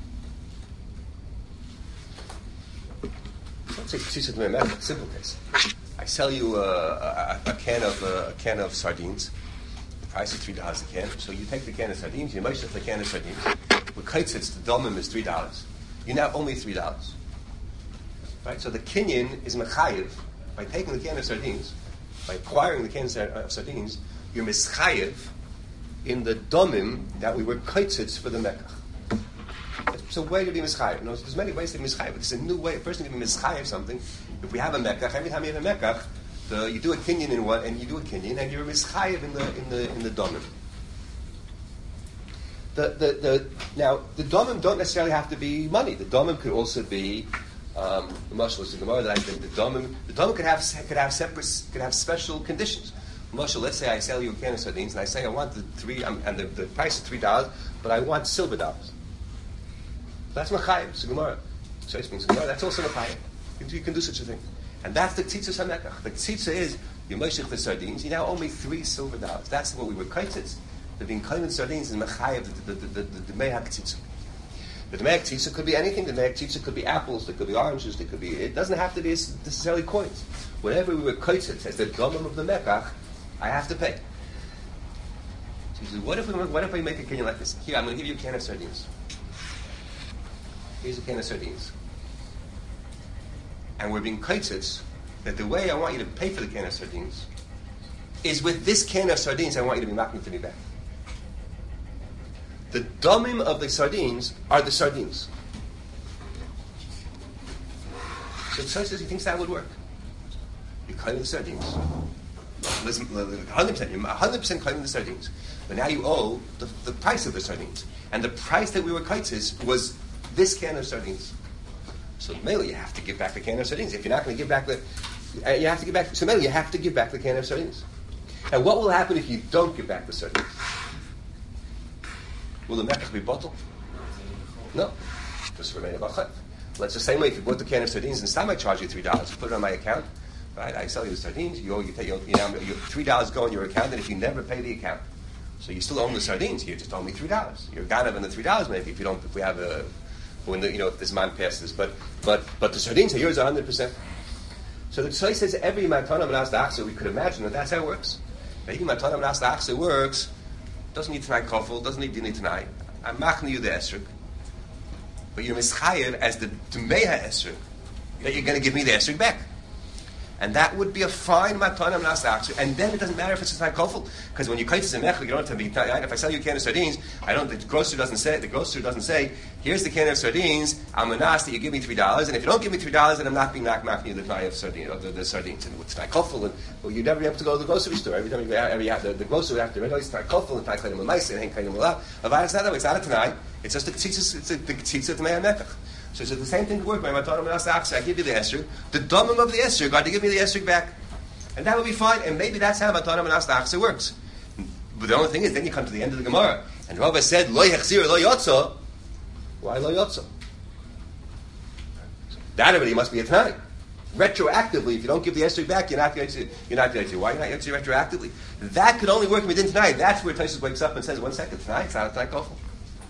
Let's say simple case. I sell you a, a, a can of uh, a can of sardines. The price is three dollars a can. So you take the can of sardines. You measure the can of sardines. With kaitzitz, the domim is three dollars. You now owe me three dollars. Right. So the kinyan is mechayev by taking the can of sardines, by acquiring the can of sardines. You're mischayev in the domim that we were kaitzitz for the mekach. It's a way to be mischayev. No, there's many ways to be mischayev, but it's a new way. A person can be mischayev something. If we have a mekach, every time you have a mekach, the, you do a kinyan in one, and you do a kinyan, and you're mischayev in the in the in the domim. The the the now the domim don't necessarily have to be money. The domim could also be um, the mashal is in the Gemara that I think the domim the domim could have could have separate could have special conditions. Mashal, let's say I sell you a can of sardines, and I say I want the three, um, and the, the price is three dollars, but I want silver dollars. That's Machayim, it's a Gemara. So it means Gemara, that's also Machayim. You, you can do such a thing. And that's the Tzitza Samekach. The Tzitza is, you moshech the sardines, you now owe me three silver dollars. That's what we were kaitzitz. The being kaitzitz sardines is Machayim, the the the the Mehak Tzitza. The Mehak Tzitza could be anything. The Mehak Tzitza could be apples, there could be oranges, there could be, it doesn't have to be necessarily coins. Whenever we were kaitzitz as the domim of the Mekach, I have to pay. So you say, what if we what if I make a kinyan like this? Here, I'm going to give you a can of sardines. Here's a can of sardines. And we're being kaitzitz that the way I want you to pay for the can of sardines is with this can of sardines I want you to be knocking to me back. The domim of the sardines are the sardines. So the says he thinks that would work. You claim the sardines. Listen, one hundred percent, you're one hundred percent claiming the sardines. But now you owe the, the price of the sardines. And the price that we were kaitzitz was this can of sardines. So mainly you have to give back the can of sardines. If you're not going to give back the, uh, you have to give back. So mainly you have to give back the can of sardines. And what will happen if you don't give back the sardines? Will the mekach be bottled? No, just remain a bachad. Well, it's the same way. If you bought the can of sardines and Stam I charge you three dollars, put it on my account. Right? I sell you the sardines. You owe you take you, you know you, three dollars go in your account, and if you never pay the account, so you still own the sardines. You just owe me three dollars. You're ganav in the three dollars maybe if you don't. If we have a when the, you know if this man passes, but but but the sardines are yours a hundred percent. So the Tzai says every matana manas da'achsa we could imagine that that's how it works. Maybe matana manas da'achsa works doesn't need tonight kofel, doesn't need dinner tonight. I'm machne you the esrog, but you're mischayev as the Dmeha esrog that you're going to give me the esrog back. And that would be a fine matana m'nas achzer. And then it doesn't matter if it's a tonight kofel, because when you kaitis in mechel, you don't have to be. If I sell you a can of sardines, I don't. The grocer doesn't say. The grocer doesn't say, "Here's the can of sardines. I'm anas that you give me three dollars, and if you don't give me three dollars, then I'm not being knock machne the tonight of sardines, or the, the sardines." And with tonight kofel, and well, you'd never be able to go to the grocery store every time you every the, the grocer would have to realize tonight kofel and tonight kaitim l'maisa and kaitim l'lav. But it's not that way. It's not a tonight. It's just the tzitzis. It's a, the tzitzis of the me'ah mekach. So it's the same thing to work. My matana m'nas achzer. I give you the esrog. The domim of the esrog got to give me the esrog back. And that would be fine, and maybe that's how Matana M'nas Achzer works. But the only thing is, then you come to the end of the Gemara, and Rava said, Lo Yechzir, Lo Yotzo. Why Lo Yotzo? That already must be a Tanai. Retroactively, if you don't give the esrog back, you're not going to. You're not going to. Why are you not going to retroactively? That could only work within tonight. That's where Tosfos wakes up and says, "One second, tonight it's not a tonight kofel."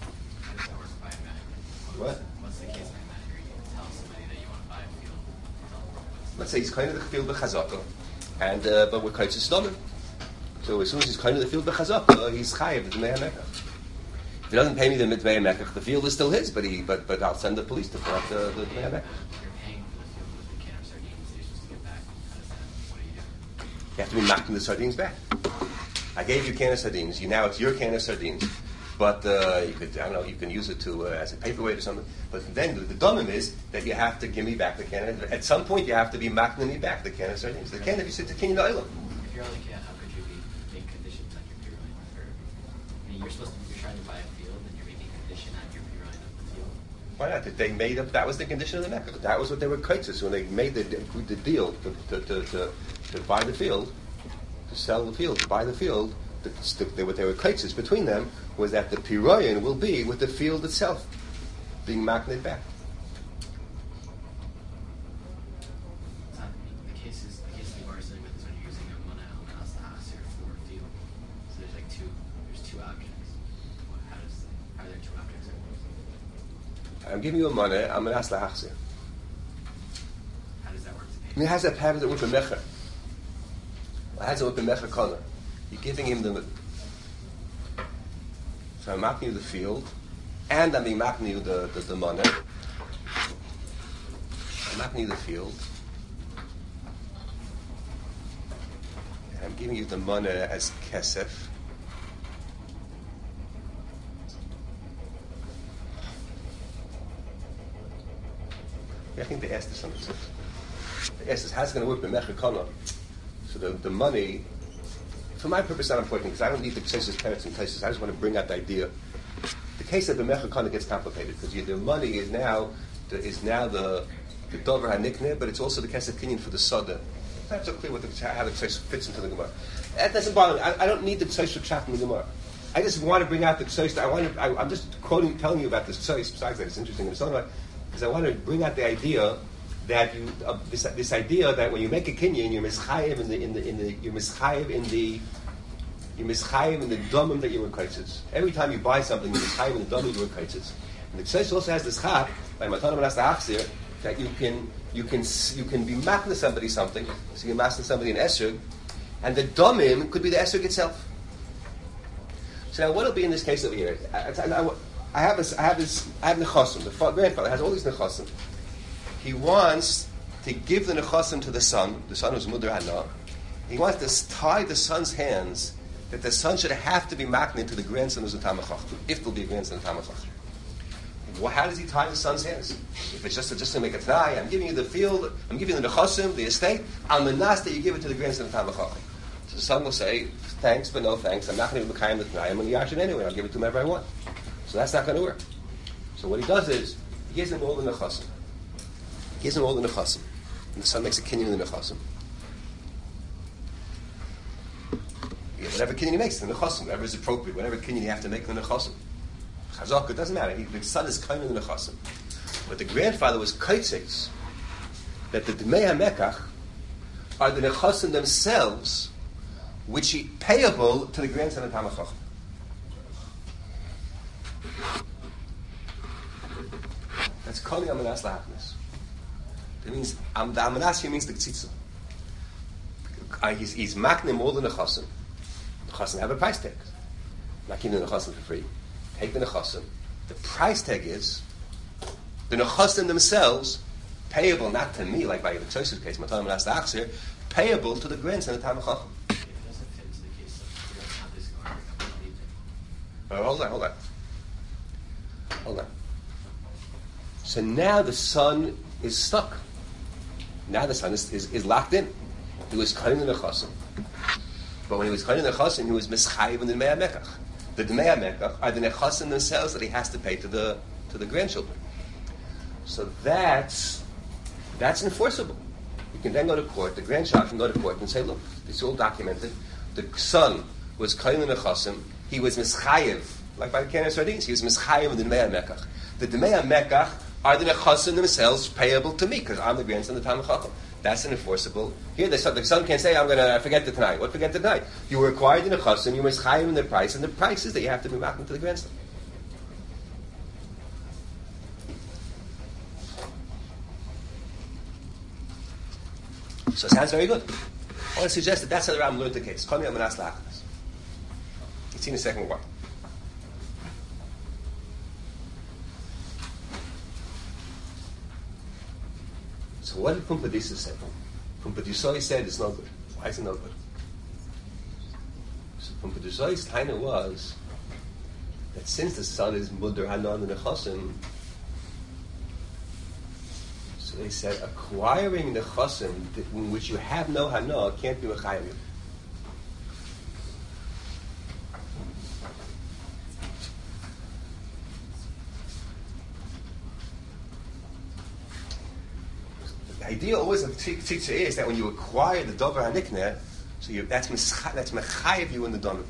What? What's the case like that? You tell somebody that you want to buy a field. Let's say he's kind of the field b'chazaka. And uh, but we're quite stomach. So as soon as he's kind of the field b'chazaka, he's chayiv the Dmei HaMekach. If he doesn't pay me the Dmei HaMekach, the field is still his. But he, but but I'll send the police to pull out the, the Dmei HaMekach. You're paying for the field with the can of sardines. You're supposed to get back. How does that? What do you do? You have to be knocking the sardines back. I gave you a can of sardines. You now it's your can of sardines. But uh, you could, I don't know, you can use it to uh, as a paperweight or something. But then the, the domim is that you have to give me back the can. Of, at some point, you have to be makning me back the can of sardines. The can, if you said to king the oil. If you're only can, how could you be making conditions on your purine? Or, I mean, you're supposed to, you're trying to buy a field, and you're making condition on your purine of the field. Why not? That they made up. That was the condition of the mecca. That was what they were kaitzes when they made the the deal to to, to, to to buy the field, to sell the field, to buy the field. The, the, what they were kaitzes between them was that the piroyan will be with the field itself being magnet back. It's not, the case is the case you are saying with is when you're using a mana almanas lahasir for a field. So there's like two there's two objects. What, how does are there two objects? I'm giving you a money. I'm an asla hachzir. How does that work? I mean, how does that have to work with mecha? How does it work with mecha kana? You're giving him the. So I'm making you the field, and I'm making you the, the, the money. I'm making you the field, and I'm giving you the money as kesef. Yeah, I think they asked this on the They asked this, how's it going to work with mecha kana? So the, the money. For my purpose, not important because I don't need the cases, parents, and cases. I just want to bring out the idea. The case of the mecha kind of gets complicated because the money is now the, is now the the dover hanikne, but it's also the kesef kinyan for the soda. It's not so clear what the, how the case fits into the gemara. That doesn't bother me. I, I don't need the case of chat in the gemara. I just want to bring out the case. I want to. I, I'm just quoting, telling you about this case. Besides that, it's interesting in some way because I want to bring out the idea. That you uh, this this idea that when you make a kinyan, you're mischayev in the in the in the you're mischayev in the you're mischayev in the domim that you were kaitzes. Every time you buy something, you're mischayev in the domim you were kaitzes. And the Ksais also has this chap by Matana M'nas Achzer that you can you can you can be makna somebody something, so you can makna somebody an esrog, and the domim could be the esrog itself. So now what will be in this case over here? I, I, I have this I have this I have nechasim. The grandfather has all these nechasim. He wants to give the nechasim to the son, the son who's Mudar Hana. He wants to tie the son's hands that the son should have to be makna to the grandson who's a Talmid Chacham, if there'll be a grandson of Talmid Chacham. Well, how does he tie the son's hands? If it's just to, just to make a t'nai, I'm giving you the field, I'm giving you the nechasim, the estate, I'm the nas that you give it to the grandson of Talmid Chacham. So the son will say, thanks, but no thanks, I'm not going to be mekayim the t'nai, I'm going to yash it anyway, I'll give it to whomever I want. So that's not going to work. So what he does is, he gives him all the nechasim. He gives him all the nechasim. And the son makes a kinyan in the nechasim. Yeah, whatever kinyan he makes, the nechasim, whatever is appropriate, whatever kinyan you have to make the nechasim. Chazak, it doesn't matter. He, the son is kind in the nechasim. But the grandfather was kaitzes that the Dmei HaMekach are the nechasim themselves, which are payable to the grandson of Talmid Chacham. That's koni amanas lahaknas. That means um, the amanas here means the ktzitzah. Uh, he's he's maknim all the nechasim. The nechasim have a price tag. not giving the nechasim for free. Take the nechasim. The price tag is the nechasim themselves payable not to me, like by the Tosfos case, Matam and Achsir, payable to the grandson of the Talmid Chacham. It doesn't fit into the case of we don't have this guard completely. Oh, hold on, hold on. Hold on. So now the son is stuck. Now the son is, is, is locked in. He was cutting the nechasim. But when he was cutting the nechasim, he was mischayiv in the Dmei HaMekach. The Dmei HaMekach are the nechasim themselves that he has to pay to the to the grandchildren. So that's that's enforceable. You can then go to court, the grandchild can go to court and say, look, this is all documented. The son was cutting the nechasim. He was mischayiv, like by the Kenes Sardines, he was mischayiv in the Dmei HaMekach. The Dmei HaMekach are the nechasim themselves payable to me, because I'm the grandson of the Talmid Chacham. That's an enforceable. Here, the son, the son can't say, I'm going to forget the tonight. What forget the tonight? You were acquired in the nechasim, you were mischayiv in the price, and the price is that you have to be back to the grandson. So it sounds very good. I want to suggest that that's how the Rambam learned the case. Koni Amanas La'achnas. It's in the second one. So what did Pumbedisa say? Pumbedisoi said it's no good. Why is it no good? So Pumbedisoi's taina was that since the son is Mudar Hanan and Nechasim, so they said acquiring the Nechasim in which you have no Hana can't be Mechayim you. The idea always of Tzitza is that when you acquire the Dover HaNikneh, so you, that's Mescha, that's Mechayev you in the Dover.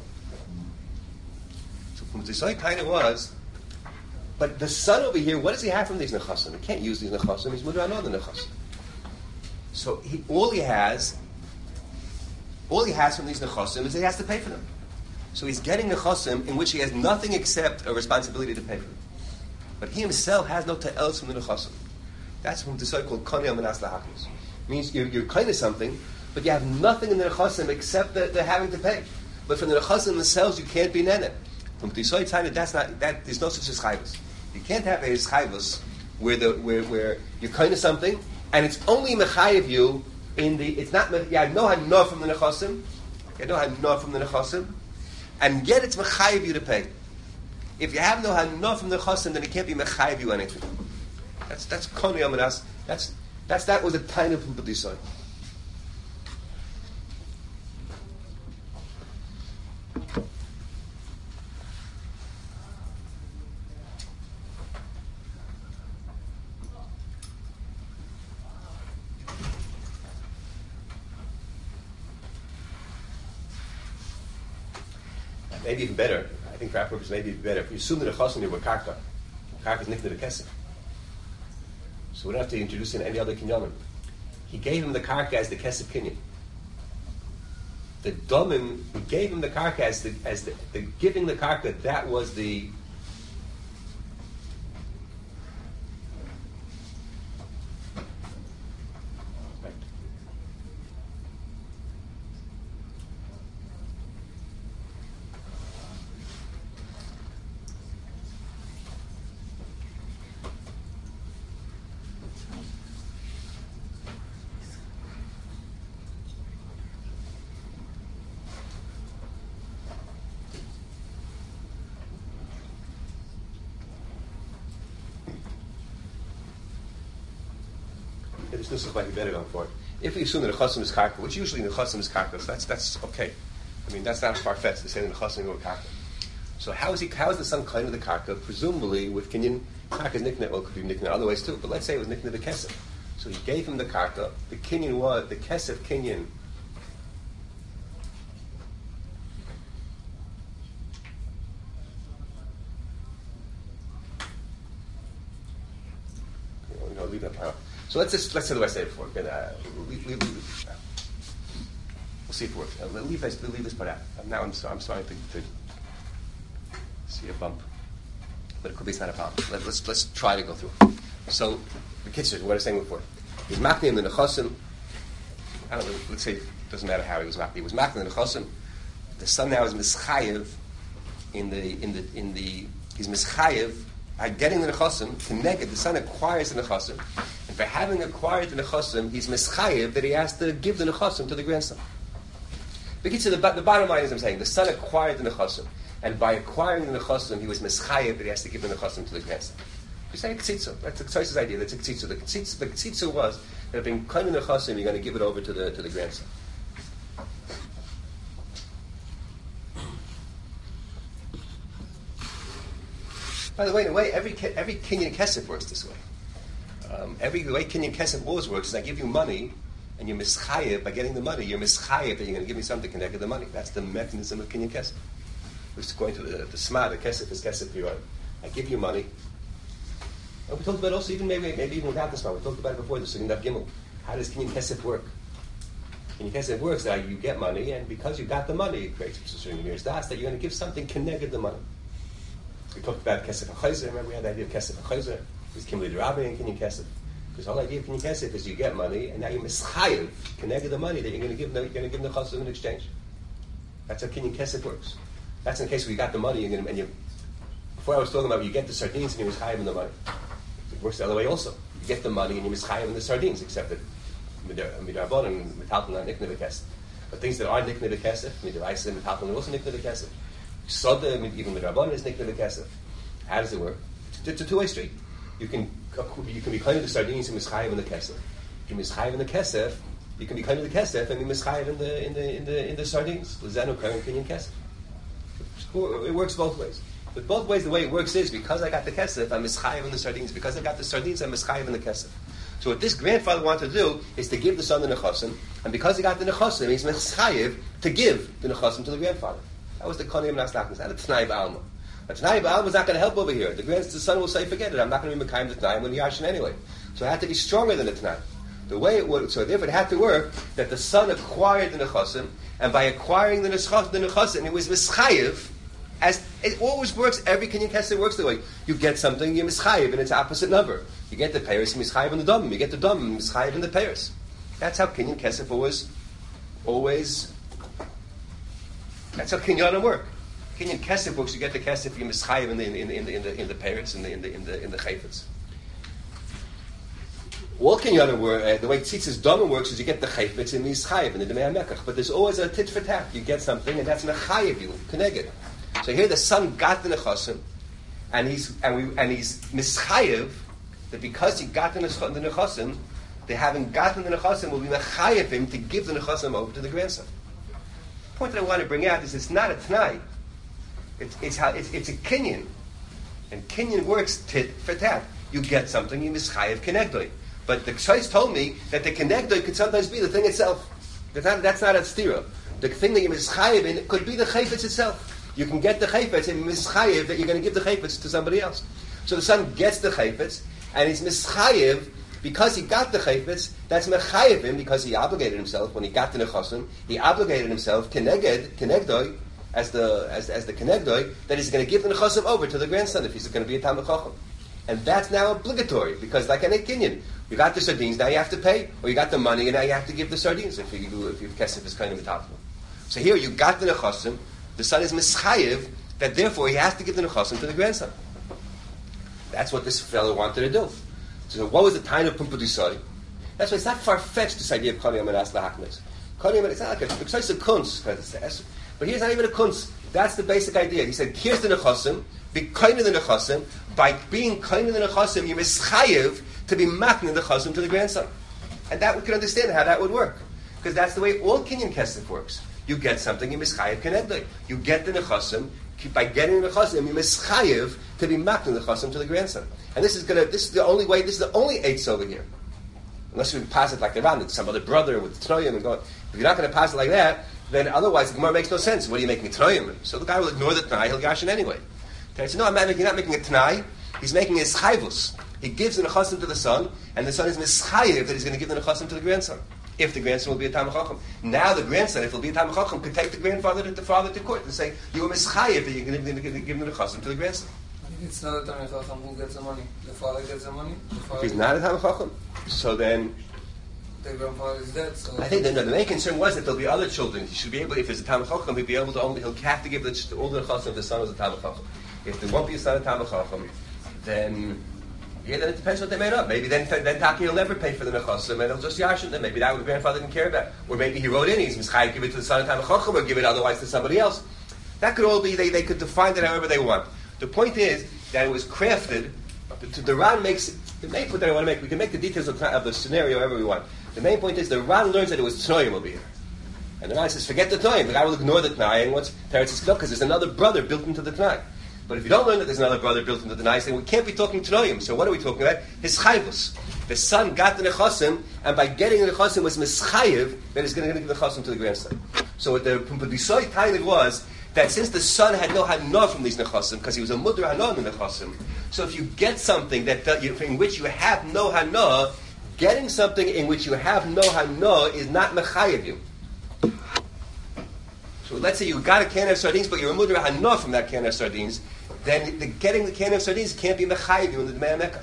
So from the Tzitza kind of was, but the son over here, what does he have from these Nechasim? He can't use these Nechasim, he's Mudar Hanan the Nechasim. So he, all he has, all he has from these Nechasim is he has to pay for them. So he's getting Nechasim in which he has nothing except a responsibility to pay for them. But he himself has no ta'els from the Nechasim. That's from the so-called Koni Amanas La'achnas. Means you're, you're kind of something, but you have nothing in the Nechasim except that they're having to pay. But from the Nechasim themselves, you can't be Nene. From the Yisoi Taina, that's not, that, there's no such as Chayvus. You can't have a Chayvus where, the, where, where you're kind of something, and it's only Mechayev you in the, it's not, you have no Hanah from the Nechasim, you have no Hanah from the Nechasim, and yet it's Mechayev you to pay. If you have no Hanah from the Nechasim, then it can't be Mechayev you anything. That's that's Koni Amanas. That's that's that was a tiny from Pumbedisoi. Maybe even better. I think for our purpose, maybe even better. If you assume that a chassan were karka, karka is nikna the kesef. So we don't have to introduce in any other kinyanim. He gave him the karka as the kesef kinyan. The domim, he gave him the karka as the as the, the giving the karka. That was the right. This nusach might be better going for it. If we assume that a chasam is karka, which usually the chasam is karka, so that's that's okay. I mean, that's not far-fetched to say that the chasam is karka. So how is he? How is the son kind of the karka? Presumably with kinyan, karka is nikna. Well, it could be nikna other ways too. But let's say it was nikna the kesef. So he gave him the karka. The kinyan was the kesef kinyan. You know, leave that part. So let's just let's say the way I said it before. Okay, uh, leave, leave, leave, uh, we'll see if it works. Uh, leave this leave this part out. Uh, now I'm I'm starting to, to see a bump, but it could be it's not a problem. Let, let's let's try to go through. So the kitchen, what I was saying before, he's makni in the nechasim. I don't know. Let's say it doesn't matter how he was makni. He was makni in the nechasim. The son now is mischayev in the in the in the he's mischayev by getting the nechasim to negate. The son acquires the nechasim, and by having acquired the nechasim, he's mischayev that he has to give the nechasim to the grandson. Because the, the bottom line is, I'm saying the son acquired the nechasim, and by acquiring the nechasim, he was mischayev that he has to give the nechasim to the grandson. You say ksitzah. That's the Ksitzah's idea. That's a ksitzah. The ksitzah, the ksitzah was that being kind of nechasim, you're going to give it over to the to the grandson. By the way, in a way, every every kinyan kesef works this way. Um, every the way kinyan kesef always works is I give you money, and you're mischayev by getting the money. You're mischayev that you're going to give me something connected to the money. That's the mechanism of kinyan kesef. Which is going to the the sma. The kesef is kesef pirot. I give you money. And we talked about also even maybe maybe even without the sma. We talked about it before. The Sugan Daf Gimel. How does kinyan kesef work? Kinyan kesef works that you get money, and because you got the money, it creates a certain years das that you're going to give something connected to the money. We talked about Kesef HaChayzer. Remember we had the idea of Kesef HaChayzer. It's Kimli D'Rabbi and Kinyan Kesef. Because the whole idea of Kinyan Kesef is you get money, and now you're mischayev, connected the money that you're going to give. You're going to give the chassid in exchange. That's how Kinyan Kesef works. That's in the case where you got the money, you're going to, and you. Before I was talking about you get the sardines and you're mischayev in the money. It works the other way also. You get the money and you're mischayev in the sardines, except that midarabon and metalton are niknei v'kesef. But things that are niknei v'kesef, midaraisa and metalton are also niknei v'kesef. Soda, even with Rabban, is niknei v'kesef. How does it work? It's a two-way street. You can you can be kind of the sardines and mischayev in the kesef. You can mischayev in the kesef. You can be kind of the kesef and be mischayev in the in the in the in the sardines. L'zenu karim kinyan kesef. It works both ways. But both ways, the way it works is because I got the kesef, I'm mischayev in the sardines. Because I got the sardines, I'm mischayev in the kesef. So what this grandfather wanted to do is to give the son the nechasim, and because he got the nechasim, he's mischayev to give the nechasim to the grandfather. That was the Konim Nasnachnas. That was T'nai B'alma. But T'nai B'alma was not going to help over here. The grandson, the son will say, forget it, I'm not going to be Mekayim the T'nai when Yashin anyway. So it had to be stronger than the T'nai. The way it would, so therefore it had to work that the son acquired the Nechasim, and by acquiring the Nechasim, the Nechasim, it was Mischayev, as it always works, every Kinyan Kesef works the way. You get something, you're Mischayev, and it's opposite number. You get the Paris, Mischayev in the Dom. You get the Dom, Mischayev in the Paris. That's how Kinyan Kesef always, always, that's how kinyanim work. Kinyan kesef works. You get the kesef, you mischayev in the in the in the in the in the parrots in the in the in the in the chayfetz. All kinyanim work. Uh, the way tzitzis doma works is you get the chayfetz and mischayev in the demei hamekach. But there's always a tit for tat. You get something, and that's mechayev you connected. So here the son got the nechasim, and he's and we and he's mischayev that because he got the nechasim, they having gotten the nechasim will be mechayev him to give the nechasim over to the grandson. The point that I want to bring out is it's not a t'nai. It's, it's, how, it's, it's a kinyan. And kinyan works tit for tat. You get something, you mischayev kenegdoi. But the Ksais told me that the kenegdoi could sometimes be the thing itself. That's not, that's not a stira. The thing that you mischayev in could be the chayfetz itself. You can get the chayfetz and mischayev that you're going to give the chayfetz to somebody else. So the son gets the chayfetz, and he's mischayev because he got the chayfetz. That's mechayev him because he obligated himself when he got the nechasim. He obligated himself keneged kenegdoi as the as as the kenegdoi that he's going to give the nechasim over to the grandson if he's going to be a talmid chacham, and that's now obligatory because like an kinyan, you got the sardines now you have to pay, or you got the money and now you have to give the sardines if you do if you kesef is kind of mitafel. So here you got the nechasim, the son is mischayev that therefore he has to give the nechasim to the grandson. That's what this fellow wanted to do. So what was the time of Pumbedisai? That's why it's not far-fetched, this idea of Koniyam and Asla Haknes. Koniyam, it's not like a, it's a kunz, but here's not even a kunz. That's the basic idea. He said, here's the nechasim, be kind of the nechasim. By being kind of the nechasim, you're mischayev to be makna the nechasim to the grandson. And that we can understand how that would work. Because that's the way all Kinyan Kesef works. You get something, you mischayev kenegdoi. You get the nechasim, by getting the nechasim, you mischayev to be makna the nechasim to the grandson. And this is gonna. This is the only way. This is the only eitz over here. Unless you pass it like the Ran, some other brother with T'noyim and go. If you're not going to pass it like that, then otherwise the Gemara makes no sense. What are you making T'noyim? So the guy will ignore the T'nai. He'll gashin anyway. Okay, so no, I'm not making. You're not making a T'nai. He's making a schayvus. He gives the nechasim to the son, and the son is mischayev that he's going to give the nechasim to the grandson. If the grandson will be a talmid chacham, now the grandson, if he'll be a talmid chacham, could take the grandfather to the father to court and say, "You were mischayev that you're going to give the nechasim to the grandson." It's not a Talmid Chacham who gets the money. The father gets the money. The If he's not a Talmid Chacham, so then their grandfather is dead. So I think the, no, the main concern was that there'll be other children. He should be able, if there's a Talmud Chacham, he'll be able to only, he'll have to give the, all the Chacham if the son was a Talmud Chacham. If there won't be a son of Talmud Chacham, then, yeah, then it depends what they made up. Maybe then then Taki will never pay for the Nechasim, and he'll just yashin them. Maybe that the grandfather didn't care about. Or maybe he wrote in, he's Mischai, give it to the son of Talmud Chacham, or give it otherwise to somebody else. That could all be, they, they could define it however they want. The point is that it was crafted, the, the Ran makes, the main point that I want to make, we can make the details of, of the scenario however we want. The main point is the Ran learns that it was Tnoim over here. And the Ran says, forget the Tnoim. The guy will ignore the Tnai, and what's Teretz is because there's another brother built into the Tnai. But if you don't learn that there's another brother built into the Tnai, then we can't be talking Tnoim. So what are we talking about? His Chayvus. The son got the Nechasim, and by getting the Nechasim was Mischayev, that is going to give the Nechasim to the grandson. So what the Pumbedisoi Tainig was, that since the son had no Hanah from these Nechasim, because he was a Mudr Hanah in the Nechasim, so if you get something that uh, you, in which you have no Hanah, getting something in which you have no Hanah is not Mechayev you. So let's say you got a can of sardines, but you're a Mudr Hanah from that can of sardines, then the, getting the can of sardines can't be Mechayev you in the Dmei HaMekach.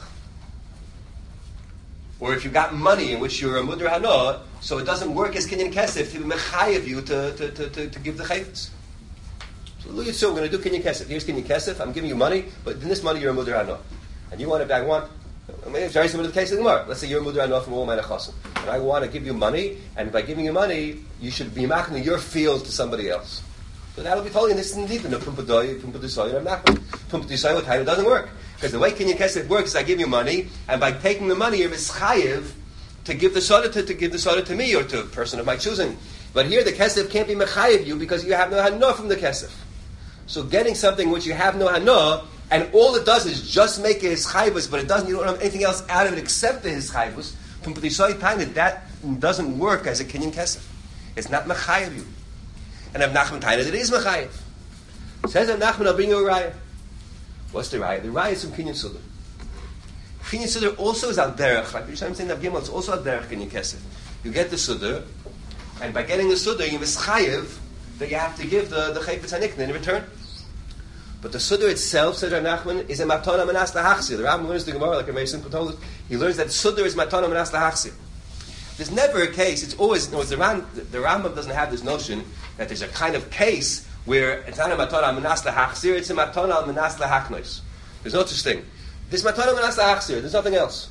Or if you got money in which you're a Mudr Hanah, so it doesn't work as Kinyan Kesef to be Mechayev you to, to, to, to, to give the Chayvus. So, so we're going to do Kinyan Kesef. Here's Kinyan Kesef. I'm giving you money, but in this money you're a Mudr Hanah. And you want it back. I want, I mean, it's very similar to the case of the Gemara. Let's say you're a Mudr Hanah from all my Nechasim. And I want to give you money, and by giving you money, you should be machning your field to somebody else. So that'll be totally, and this is indeed the Pumpadoy, Pumpadoy, and I'm machning. Pumpadoy with Taina doesn't work. Because the way Kinyan Kesef works is I give you money, and by taking the money, you're mischayev to give the soda to, to give the soda to me or to a person of my choosing. But here the Kesef can't be mechayev you because you have no Hanah from the Kesef. So getting something which you have no Hanah, and all it does is just make a hischayvus, but it doesn't, you don't have anything else out of it except the hischayvus, that doesn't work as a Kinyan Kesef. It's not mechayev you. And Rav Nachman Taina, that it is mechayev. Says Rav Nachman, I'll bring you a raya. What's the raya? The raya is from Kinyan Sudar. Kinyan Sudar also is al derech. Like I'm saying, Rav Gimel, it's also al derech Kinyan Kesef. You get the Sudar, and by getting the Sudar, you mischayev that you have to give the the Chayvus Hanikna in return. But the Sudar itself, said Rav Nachman, is a matana manas lahachzir. The Rambam learns the Gemara like a very simple told us. He learns that Sudar is matana manas lahachzir. There's never a case. It's always no. It's the, Ram, the Rambam doesn't have this notion that there's a kind of case where it's not a matana manas lahachzir. It's a matana manas lahachnos. There's no such thing. This matana manas lahachzir. There's nothing else.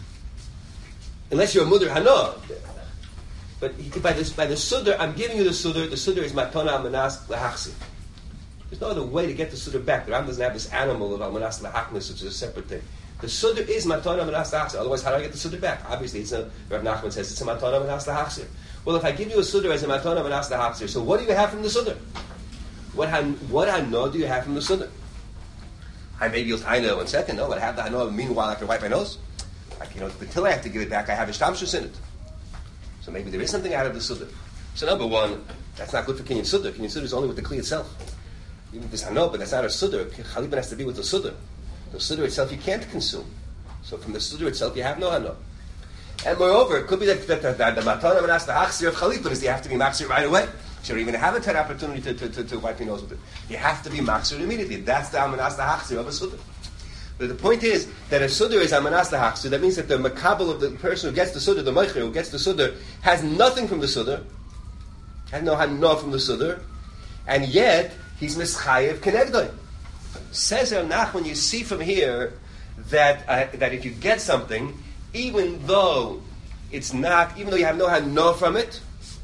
Unless you're a Mudr Hanah. But he, by, this, by the Sudar, I'm giving you the Sudar. The Sudar is matana manas lahachzir. There's no other way to get the Sudar back. The Ram doesn't have this animal of Al-Manas Lahachnis, which is a separate thing. The Sudar is Matana Manas Lahachsir. Otherwise, how do I get the Sudar back? Obviously, it's a, Rav Nachman says it's a Matana Manas Lahachsir. Well, if I give you a Sudar as a Matana Manas Lahachsir, so what do you have from the Sudar? What I, what I know do you have from the Sudar? I maybe you'll I know one second. No, but I have the I know. Meanwhile, I can wipe my nose. Like, you know, until I have to give it back, I have a shtamshus in it. So maybe there is something out of the Sudar. So number one, that's not good for Kinyan Sudar. Kinyan Sudar is only with the Kli itself. Even this Hanah, but that's not a Sudar. Chalipin has to be with the Sudar. The Sudar itself you can't consume. So from the Sudar itself you have no Hanah. And moreover, it could be that, that, that, that the Matana Manas the Achsir of Chalipin is you have to be Machsir right away. You don't even have a ten opportunity to, to, to, to wipe your nose with it. You have to be Machsir immediately. That's the Amanas the Achsir of a Sudar. But the point is that if Sudar is Amanas the Achsir, that means that the Makabal of the person who gets the Sudar, the Meicher who gets the Sudar, has nothing from the Sudar, has no Hanah from the Sudar, and yet he's mischayev kenegdoi. Says Rav Nachman, you see from here that uh, that if you get something, even though it's not, even though you have no hanah from it,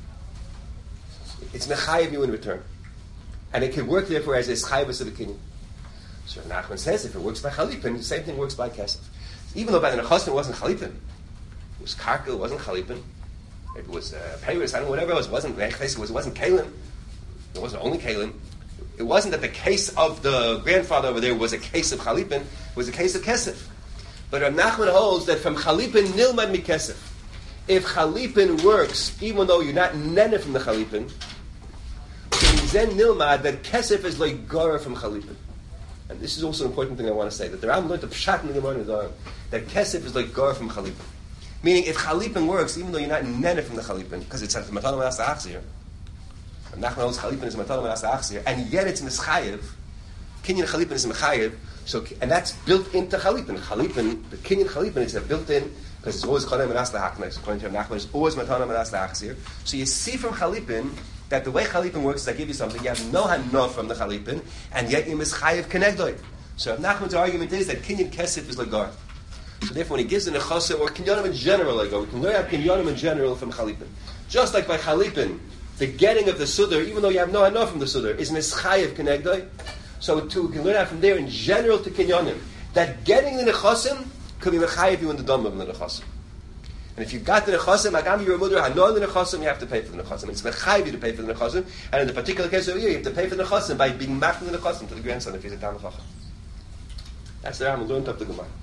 it's mechayev you in return, and it can work therefore as a chayvus of the kinyan. So Rav Nachman says if it works by chalipin, the same thing works by kesef. Even though by the nechastim it wasn't chalipin, it was karka, it wasn't chalipin, it was uh, peiris, I don't know, whatever it was, it wasn't it was it wasn't kalim, it wasn't only kalim. It wasn't that the case of the grandfather over there was a case of Chalipin, it was a case of Kesef. But Rav Nachman holds that from Chalipin nilmad mi Kesef. If Chalipin works, even though you're not nene from the Chalipin, then nilmad that Kesef is like Gora from Chalipin. And this is also an important thing I want to say, that the Ram learned the Pshat in the Gemara that Kesef is like Gora from Chalipin. Meaning, if Chalipin works, even though you're not nene from the Chalipin, because it's a Matana Manas Achsir, Nachman holds Chalipin is Matana Manas Achsir, and yet it's Mischayev. Kinyan Chalipin is Mechayev, so and that's built into Chalipin. Chalipin, the Kinyan Chalipin is a built-in because it's always Konem Manas Lahaknes, according to Nachman, it's always Matana Manas Lahachzir. So you see from Chalipin that the way Chalipin works is I give you something, you have no hana from the Chalipin, and yet you mischayev Kenegdoi. So Nachman's argument is that Kinyan Kesef is Lagar. So therefore, when he gives an Echasa, or Kinyanim in general, like, we can learn out Kinyanim in general from Chalipin. Just like by Chalipin, the getting of the Sudar, even though you have no hana from the Sudar, is mischayev Kenegdoi. So too, we can learn out from there in general to Kinyanim, that getting the Nechasim could be mechayev you in the dom of the Nechasim. And if you got the Nechasim, Agam you're a mother, Hano the Nechasim, you have to pay for the Nechasim. It's mechayev you to pay for the Nechasim, and in the particular case over here, you have to pay for the Nechasim by being mafin the Nechasim to the grandson if he's a Talmid Chacham. That's the Rambam learned up the Gemara.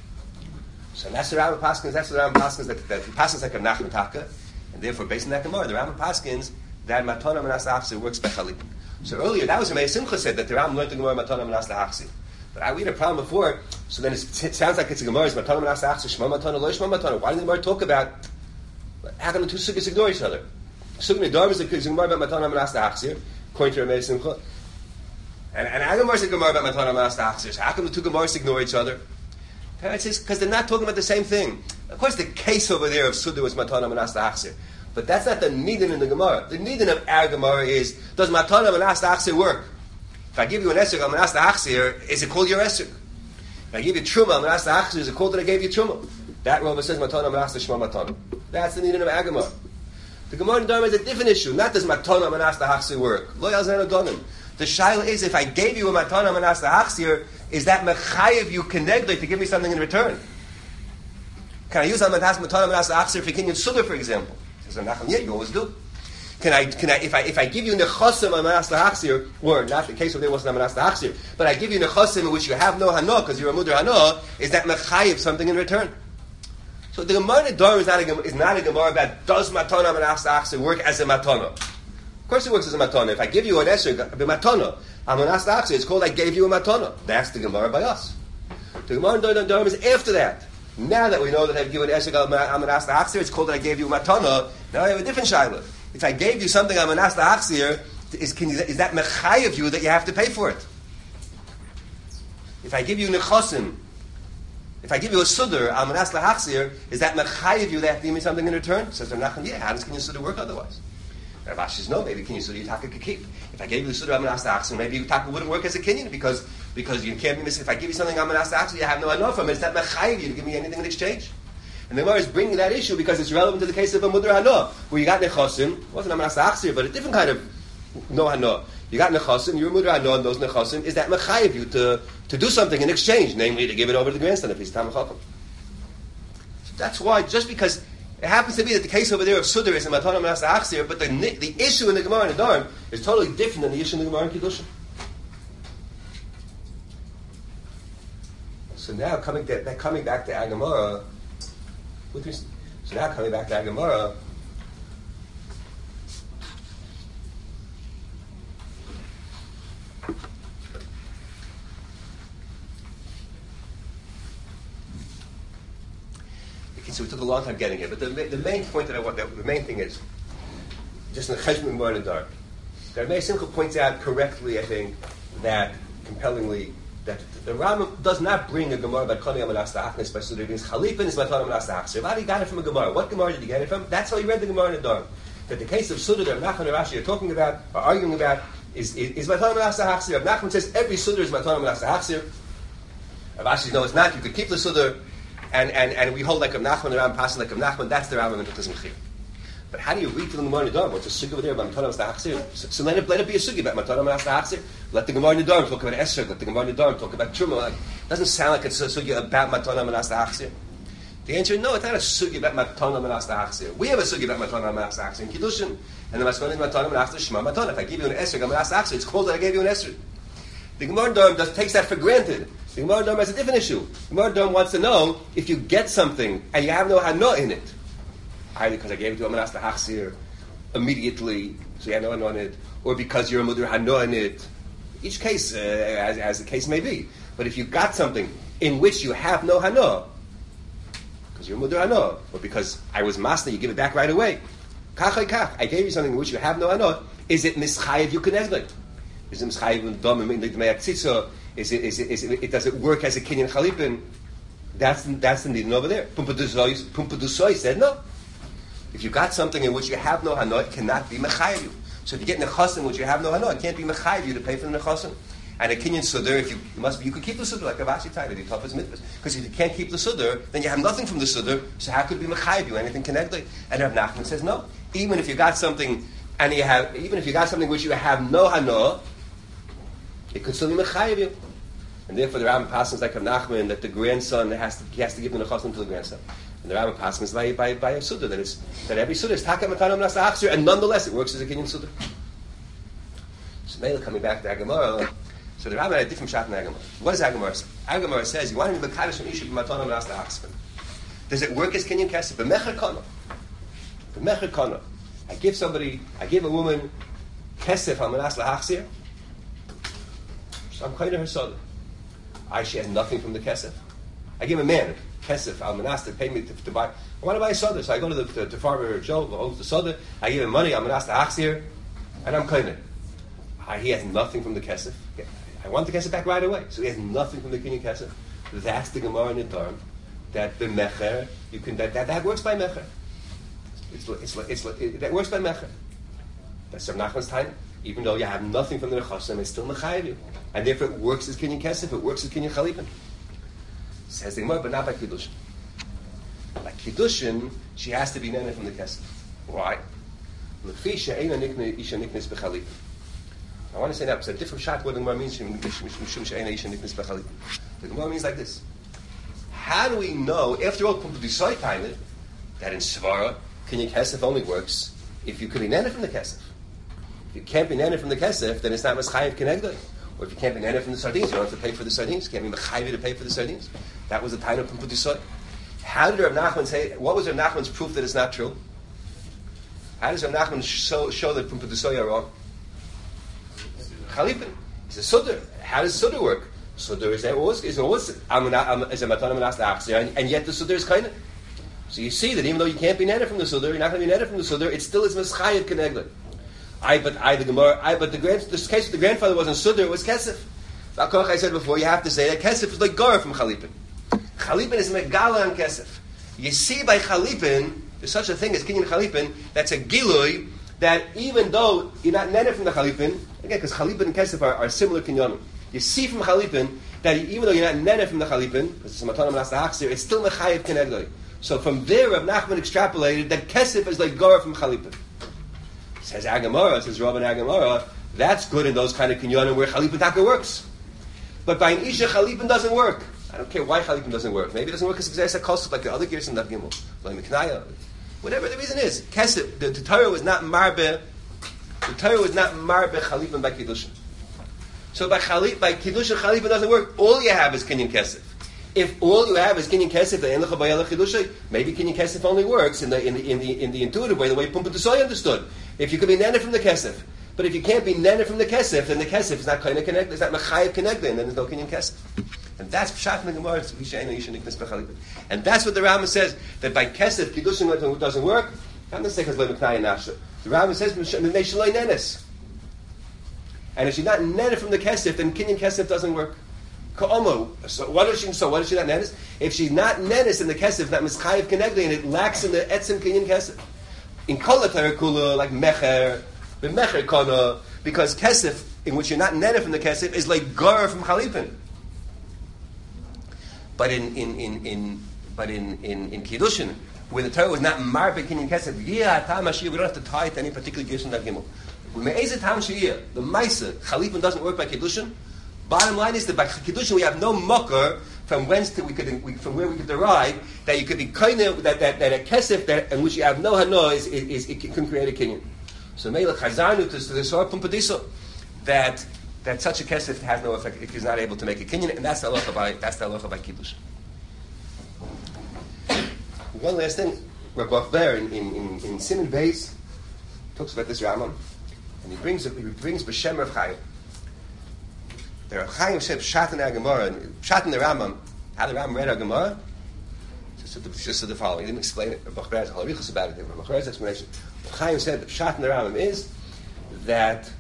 So that's the Rambam Paskins, that's the Rambam Paskins, that, that he passes like a Nachman Taka, and therefore based on that Gemara, the Rambam Paskins, that Matana Manas Lahachzir works by Chalipin. So earlier, that was Ramei Simcha said that the Rambam learned the Gemara Matana Manas Lahachzir. But I, we had a problem before, so then it's, it sounds like it's a Gemara, it's Matana Manas Lahachzir, Shema Matana, Lo Shema Matana. Why didn't the Gemara talk about, how can the two sukkahs ignore each other? Sukkah Nedarim is a Gemara about Matana Manas Lahachzir, according to Ramei Simcha. And, and Agamar is a Gemara about Matana Manas Lahachzir. So how come the two Gemaras ignore each other? It says, because they're not talking about the same thing. Of course, the case over there of Suda was Matana Manas Lahachzir. But that's not the Nidin in the Gemara. The Nidin of our Gemara is, does Matana Manas Lahachzir work? If I give you an Esrog, I'm Manas Lahachzir, is it called your Esrog? If I give you Truma, I'm Manas Lahachzir, is it called that I gave you Truma? That Rambam says Matana Manas Shema Matana. That's the Nidin of our Gemara. The Gemara in Dharma is a different issue. Not does Matana Manas Lahachzir work. Lo Yalzan Adonim. The Shaila is, if I gave you a Matana Manas Lahachzir, is that mechayev you Kenegdoi to give me something in return? Can I use that Matana Manas Lahachzir for Kinyan Suda, for example? Says Nachman, yeah, you always do. Can I, can I, if I, if I give you nechasim on Manas Lahachzir, or not the case where there wasn't a Manas Lahachzir, but I give you nechasim in which you have no hana because you're a mudar hana, is that mechayev something in return? So the Gemara Nedarim is not a is not a Gemara about does matana Manas Lahachzir work as a matana? Of course it works as a matana. If I give you an esrog, a matana, a Manas Lahachzir, it's called I gave you a matana. That's the Gemara by us. The Gemara Nedarim is after that. Now that we know that I've given esrog on Manas Lahachzir, it's called that I gave you a matana. Now I have a different shaila. If I gave you something on Manas Lahachzir, is, can you, is that mechayev you that you have to pay for it? If I give you nechasim, if I give you a sudar on Manas Lahachzir, is that mechayev you that you have to give me something in return? Says Rav Nachman, yeah, how does Kinyan Sudar work otherwise? Rav Ashi says, no, maybe Kinyan Sudar Yitaka could keep. If I gave you the sudar on Manas Lahachzir, maybe Yitaka wouldn't work as a Kinyan because, because you can't be missing. If I give you something on Manas Lahachzir, you have no enough from it. Is that mechayev you to give me anything in exchange? And the Gemara is bringing that issue because it's relevant to the case of a mudar hana, where you got nechasim, it wasn't a Manas Lahachzir, but a different kind of no hana. You got nechasim, you're a mudar hana, and those nechasim, is that mechayev you to, to do something in exchange, namely to give it over to the grandson if he's Talmid Chacham. So that's why, just because it happens to be that the case over there of Sudar is a matana Manas Lahachzir, but the, the issue in the Gemara in Nedarim is totally different than the issue in the Gemara in Kiddushin. So now coming, to, coming back to Agamara, With res- so now coming back to Agamara, okay, so we took a long time getting here, but the, the main point that I want, the main thing is, just in the Cheshbon Gemara in the dark, that Ramei Simcha points out correctly, I think, that compellingly, that the Rambam does not bring a Gemara about Konei Manas Lahachzir by Sudar. It means Chalipin is Matana Manas Lahachzir. How did he got it from a Gemara? What Gemara did he get it from? That's how he read the Gemara in the Darm. That the case of Sudar that Nachman and Rashi are talking about, are arguing about, is, is, is Matana Manas Lahachzir. Nachman says every Sudar is Matana Manas Lahachzir. Rashi says no, it's not. You could keep the Sudar, and, and, and we hold like of Nachman, the Rambam passing like of Nachman. That's the Rambam in Tukas Mechir. But how do you read from the Gemara in the Darm? What's a sugi over there about Matana Manas Lahachzir? So, so let it let it be a sugi about Matana Manas Lahachzir. Let the Gemara in the Darm talk about Esrog. Let the Gemara in the Darm talk about Truma. Like, it doesn't sound like it's a sugi about Matana Manas Lahachzir. The answer is no. It's not a sugi about Matana Manas Lahachzir. We have a sugi about Matana Manas Lahachzir in Kiddushin, and the Maskon is Matana Manas Shema Matana. If I give you an Esrog, Manas Lahachzir, it's called that I gave you an Esrog. The Gemara in the Darm does takes that for granted. The Gemara in the Darm has a different issue. The Gemara in the Darm wants to know if you get something and you have no hana in it, either because I gave it to a Manas Lahachzir immediately, so you have no hana in it, or because you're a mudar hana in it. Each case, uh, as, as the case may be. But if you got something in which you have no hana, because you're a mudar hana, or because I was master, you give it back right away. Kach kach, I gave you something in which you have no hana. Is it mischayev you connect? Is it mischayev dom in the dmei atzitza? Is it is it is it, it does it work as a kinyan chalipin? That's that's the need over there. Pumpadusoi said no. If you got something in which you have no hano, it cannot be mechayev you. So if you get nechasim in which you have no hano, it can't be mechayev you to pay for the nechasim. And a kinyan sudar, if you, you must be, you could keep the sudar like Ravashi Taina, the toughest mitzvahs. Because if you can't keep the sudar, then you have nothing from the sudar. So how could it be mechayev you? Anything connected? And Rav Nachman says no. Even if you got something, and you have, even if you got something which you have no hano, it could still be mechayev you. And therefore the Rambam passes like Rav Nachman that the grandson has to, he has to give the nechasim to the grandson. And the Rambam passes by by by a sudar that is that every sudar is taka matanam nasa achzir, and nonetheless it works as a kinyan sudar. So Mela coming back to Agamara. So the Rambam had a different shot in Agamara. What does Agamara say? Agamara says you want to be mekadosh from isha b'matanam nasa achzir. Does it work as kinyan kesef? B'mecher kana. B'mecher kana. I give somebody, I give a woman kesef al manas lahachzir. So I'm kind of her soda. I, she has nothing from the kesef. I give a man kesef al manas to pay me to, to buy. I want to buy a soda, so I go to the to, to farmer Joe who owns the soda. I give him money al manas lahachzir, and I'm kind of. He has nothing from the kesef. I want the kesef back right away. So he has nothing from the kinyan kesef. That's the Gemara in the Torah. That the mecher, you can that, that that works by mecher. It's it's it's, it's it, that works by mecher. That's Rav Nachman's time. Even though you have nothing from the nechasim, it's still mechayev you, and therefore it works as kinyan kesef. It works as kinyan chalipin. Says the Gemara, but not by kiddushin. By kiddushin, she has to be nene from the kesef. Why? Lefi she'eina nikne isha niknes bechalipin. I want to say that because a different shot what the Gemara means. The Gemara means like this. How do we know, after all, that in Svara, kinyan kesef only works if you could be nene from the kesef? If you can't be nene from the kesef, then it's not meschayev kenegdoi. Or if you can't be nene from the sardines, you don't have to pay for the sardines. You can't be mechayev to pay for the sardines. That was the time of Pumpudisoy. How did Rav Nachman say, what was Rav Nachman's proof that it's not true? How does Rav Nachman show, show that Pumpudisoy are wrong? Chalipin. It's a sudar. How does sudar work? Sudar is always is always is a matana manas achzir, and yet the sudar is kind of. So you see that even though you can't be neder from the sudar, you're not going to be neder from the sudar. It still is meschayev kenegdoi. I but I the Gemara. I but the grand. This case with the grandfather wasn't sudar. It was kesef. I said before. You have to say that kesef is like gar from chalipin. Chalipin is megala on kesef. You see by chalipin, there's such a thing as kinyan chalipin. That's a gilui. That even though you're not neder from the chalipin, again, because chalipin and kesef are, are similar kinyanim. You see from chalipin that even though you're not neder from the chalipin, because it's matana manas lahachzir, it's still mechayev kenegdoi. So from there, Rav Nachman extrapolated that kesef is like gar from chalipin. Says Agamara, says Rabban Agamara, that's good in those kind of kinyanim where chalipin taka works. But by an isha, chalipin doesn't work. I don't care why chalipin doesn't work. Maybe it doesn't work because it's a kosuf like the other gears in Dav Gimel, like Miknaya. Whatever the reason is, kesef. The, the Torah was not marbe. The Torah was not marbe chalipin by kiddushin. So by chalip by kiddushin chalipin doesn't work. All you have is kinyan kesef. If all you have is kinyan kesef, then enlecha bayala kiddushin. Maybe kinyan kesef only works in the in the in the in the intuitive way, the way Pumpa Desoy understood. If you could be nene from the kesef, but if you can't be nene from the kesef, then the kesef is not kind of connected. It's not mechayev connected, and then there's no kinyan kesef. And that's pshat in the Gemara. And that's what the Rambam says, that by kesef kiddushin doesn't work. I'm not saying because le'meknai nasha. The Rambam says m'nei shaloi nenes. And if she's not nene from the kesef, then kinyan kesef doesn't work. Ka'omo. So what is she? So what is she not nenes? If she's not nenes in the kesef, not mischayev kenegdoi, and it lacks in the etzim kinyan kesef. In kol kula like mecher, b'mecher kana, because kesef in which you're not nene from the kesef is like gar from chalipin. But in in in, in but in in, in kiddushin, where the Torah was not marbe kinyan kesef, yeah, tam hashiyah, we don't have to tie it to any particular gish in that gimel. With me'ezet tam shiyah, the ma'isa chalipin doesn't work by kiddushin. Bottom line is that by kiddushin we have no mocker from whence to we could we, from where we could derive that you could be kind of that, that that a kesef that in which you have no hano is, is, is it can create a kinyan. So me'ilach chazarnu to the sort pumpadiso that. That such a kesef has no effect; it is not able to make a kinyan, and that's the halacha by that's the halacha by kiddush. One last thing, Rabbi Bachber in in in, in Simon Beis talks about this Rambam, and he brings he brings b'shem Rav Chaim. The Rav Chaim said pshat in the Gemara and pshat in the Rambam. How the Rambam read our Gemara? Just the, just the following. He didn't explain it. Rabbi Bachber has a halarichus about it. Rabbi Bachber's explanation. Rav Chaim said the pshat in the Rambam is that.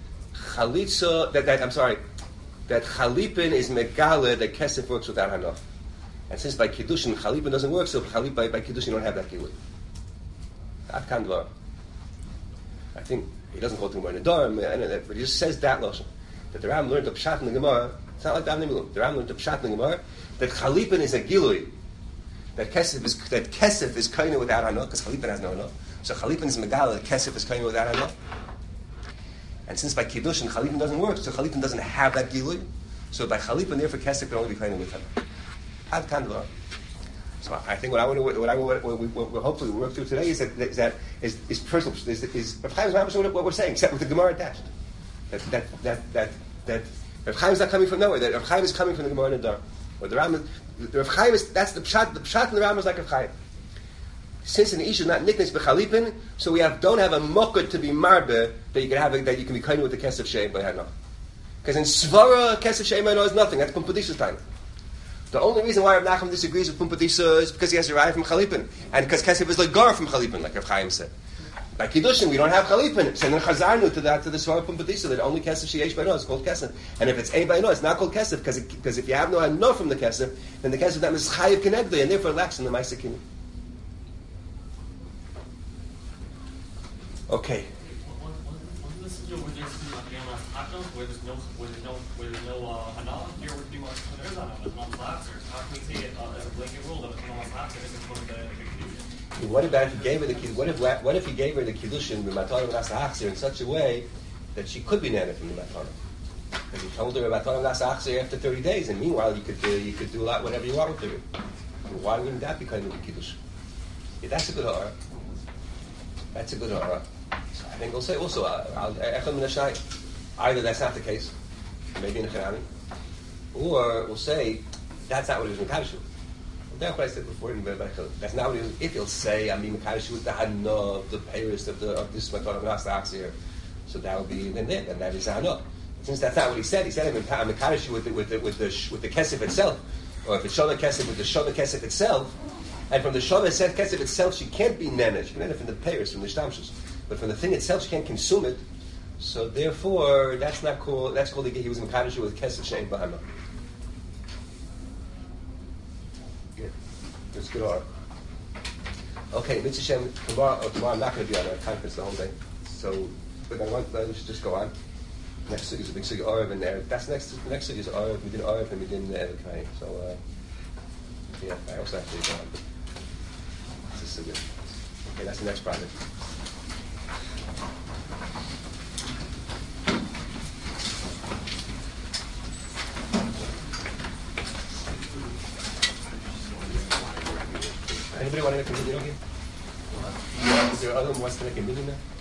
Chalitza, that, that I'm sorry, that chalipin is megala that kesef works without hanaf. And since by Kiddushin, Chalipin doesn't work, so Chalip, by, by Kiddushin you don't have that Gilui. Ad kan dvar. I think he doesn't go to Gemara Nedarim, but he just says that Lashon. That the Ram learned to Pshat in the Gemara, it's not like Dav Nimilum. The Ram learned to Pshat in the Gemara, that Chalipin is a Gilui. That Kesef is, that Kesef is kind of without Hana, because Chalipin has no Hana. So Chalipin is Megala, that Kesef is kind of without Hana. And since by Kiddushin, Chalipin doesn't work, so Chalipin doesn't have that Gilui. So by Chalipin, therefore, Kesef can only be kind of with Hana. Ad kan dvar. So I think what I want to, what I what we what hopefully work through today is that is that is, is personal is is Rav Chaim's Mamash what we're saying, except with the Gemara attached. That that that that that Rav Chaim's not coming from nowhere. That Rav Chaim is coming from the Gemara Nedarim. Or the Ram, the Rav Chaim is that's the pshat. The pshat in the Ram is like Rav Chaim. Since an issue is not nicknames bechalipin, so we have don't have a mokkah to be marbe that you can have a, that you can be kind with the kesef sheim by hana. Because in svara kesef sheim by is nothing. That's Pumpadisha's time. The only reason why Rav Nachman disagrees with Pumpadisa is because he has derived from Chalipin. And because Kesef is like Gar from Chalipin, like Rav Chaim said. By Kiddushin, we don't have Chalipin. So then Chazarnu to that, to the Svara Pumpadisa, that only Kesef Sheyesh Baino is called Kesef. And if it's A Baino, it's not called Kesef, because because if you have no Hano from the Kesef, then the Kesef that is Chayiv Kenegdei, and therefore lacks in the Maisa Kinu. Okay. Where there's no, where there's no, where there's no uh, hana, here we're doing like there is hana, there's non lapsers. How can we say it uh, as a blanket rule that non lapsers isn't going to the What about if he gave her the what if what if he gave her the kiddushin with matana v'nasa achzer in such a way that she could be nana from the matana? Because he told her about matana v'nasa achzer after thirty days, and meanwhile you could uh, you could do a lot whatever you want with her. Why wouldn't that be kind of a kiddush? Yeah, that's a good hara. That's a good hara. So I think we'll say also uh, echad min hashai. Either that's not the case, maybe in a Chanami, or we'll say that's not what he was Mekadosh with. That's what I said before. That's not what he was. If he'll say I'm Mekadosh with the Hana of the Paris of the of this Matan of Nasa here, so that would be then then that is Hana. Since that's not what he said, he said I'm Mekadosh with the with the with the with the Kesef itself, or if it's Shana Kesef with the Shana Kesef itself, and from the Shana Kesef itself she can't be Nene. She can Nene from the Paris, from the Shtamshus, but from the thing itself she can't consume it. So therefore, that's not cool. That's called he was in Mekadosh with Kesef Shein Bahama. Good. That's good order. Okay, Mitzvah Shem, tomorrow, oh, tomorrow I'm not going to be on a conference the whole day. So, but I want, we should just go on. Next week is a big sugi Arav in there. That's next, next week is Arav. We did Arav and we did Erekai. So, uh, yeah, I also have to go on. This is sugi. Okay, that's the next project. Anybody want to make a video game? Is there other one who wants to make a video now?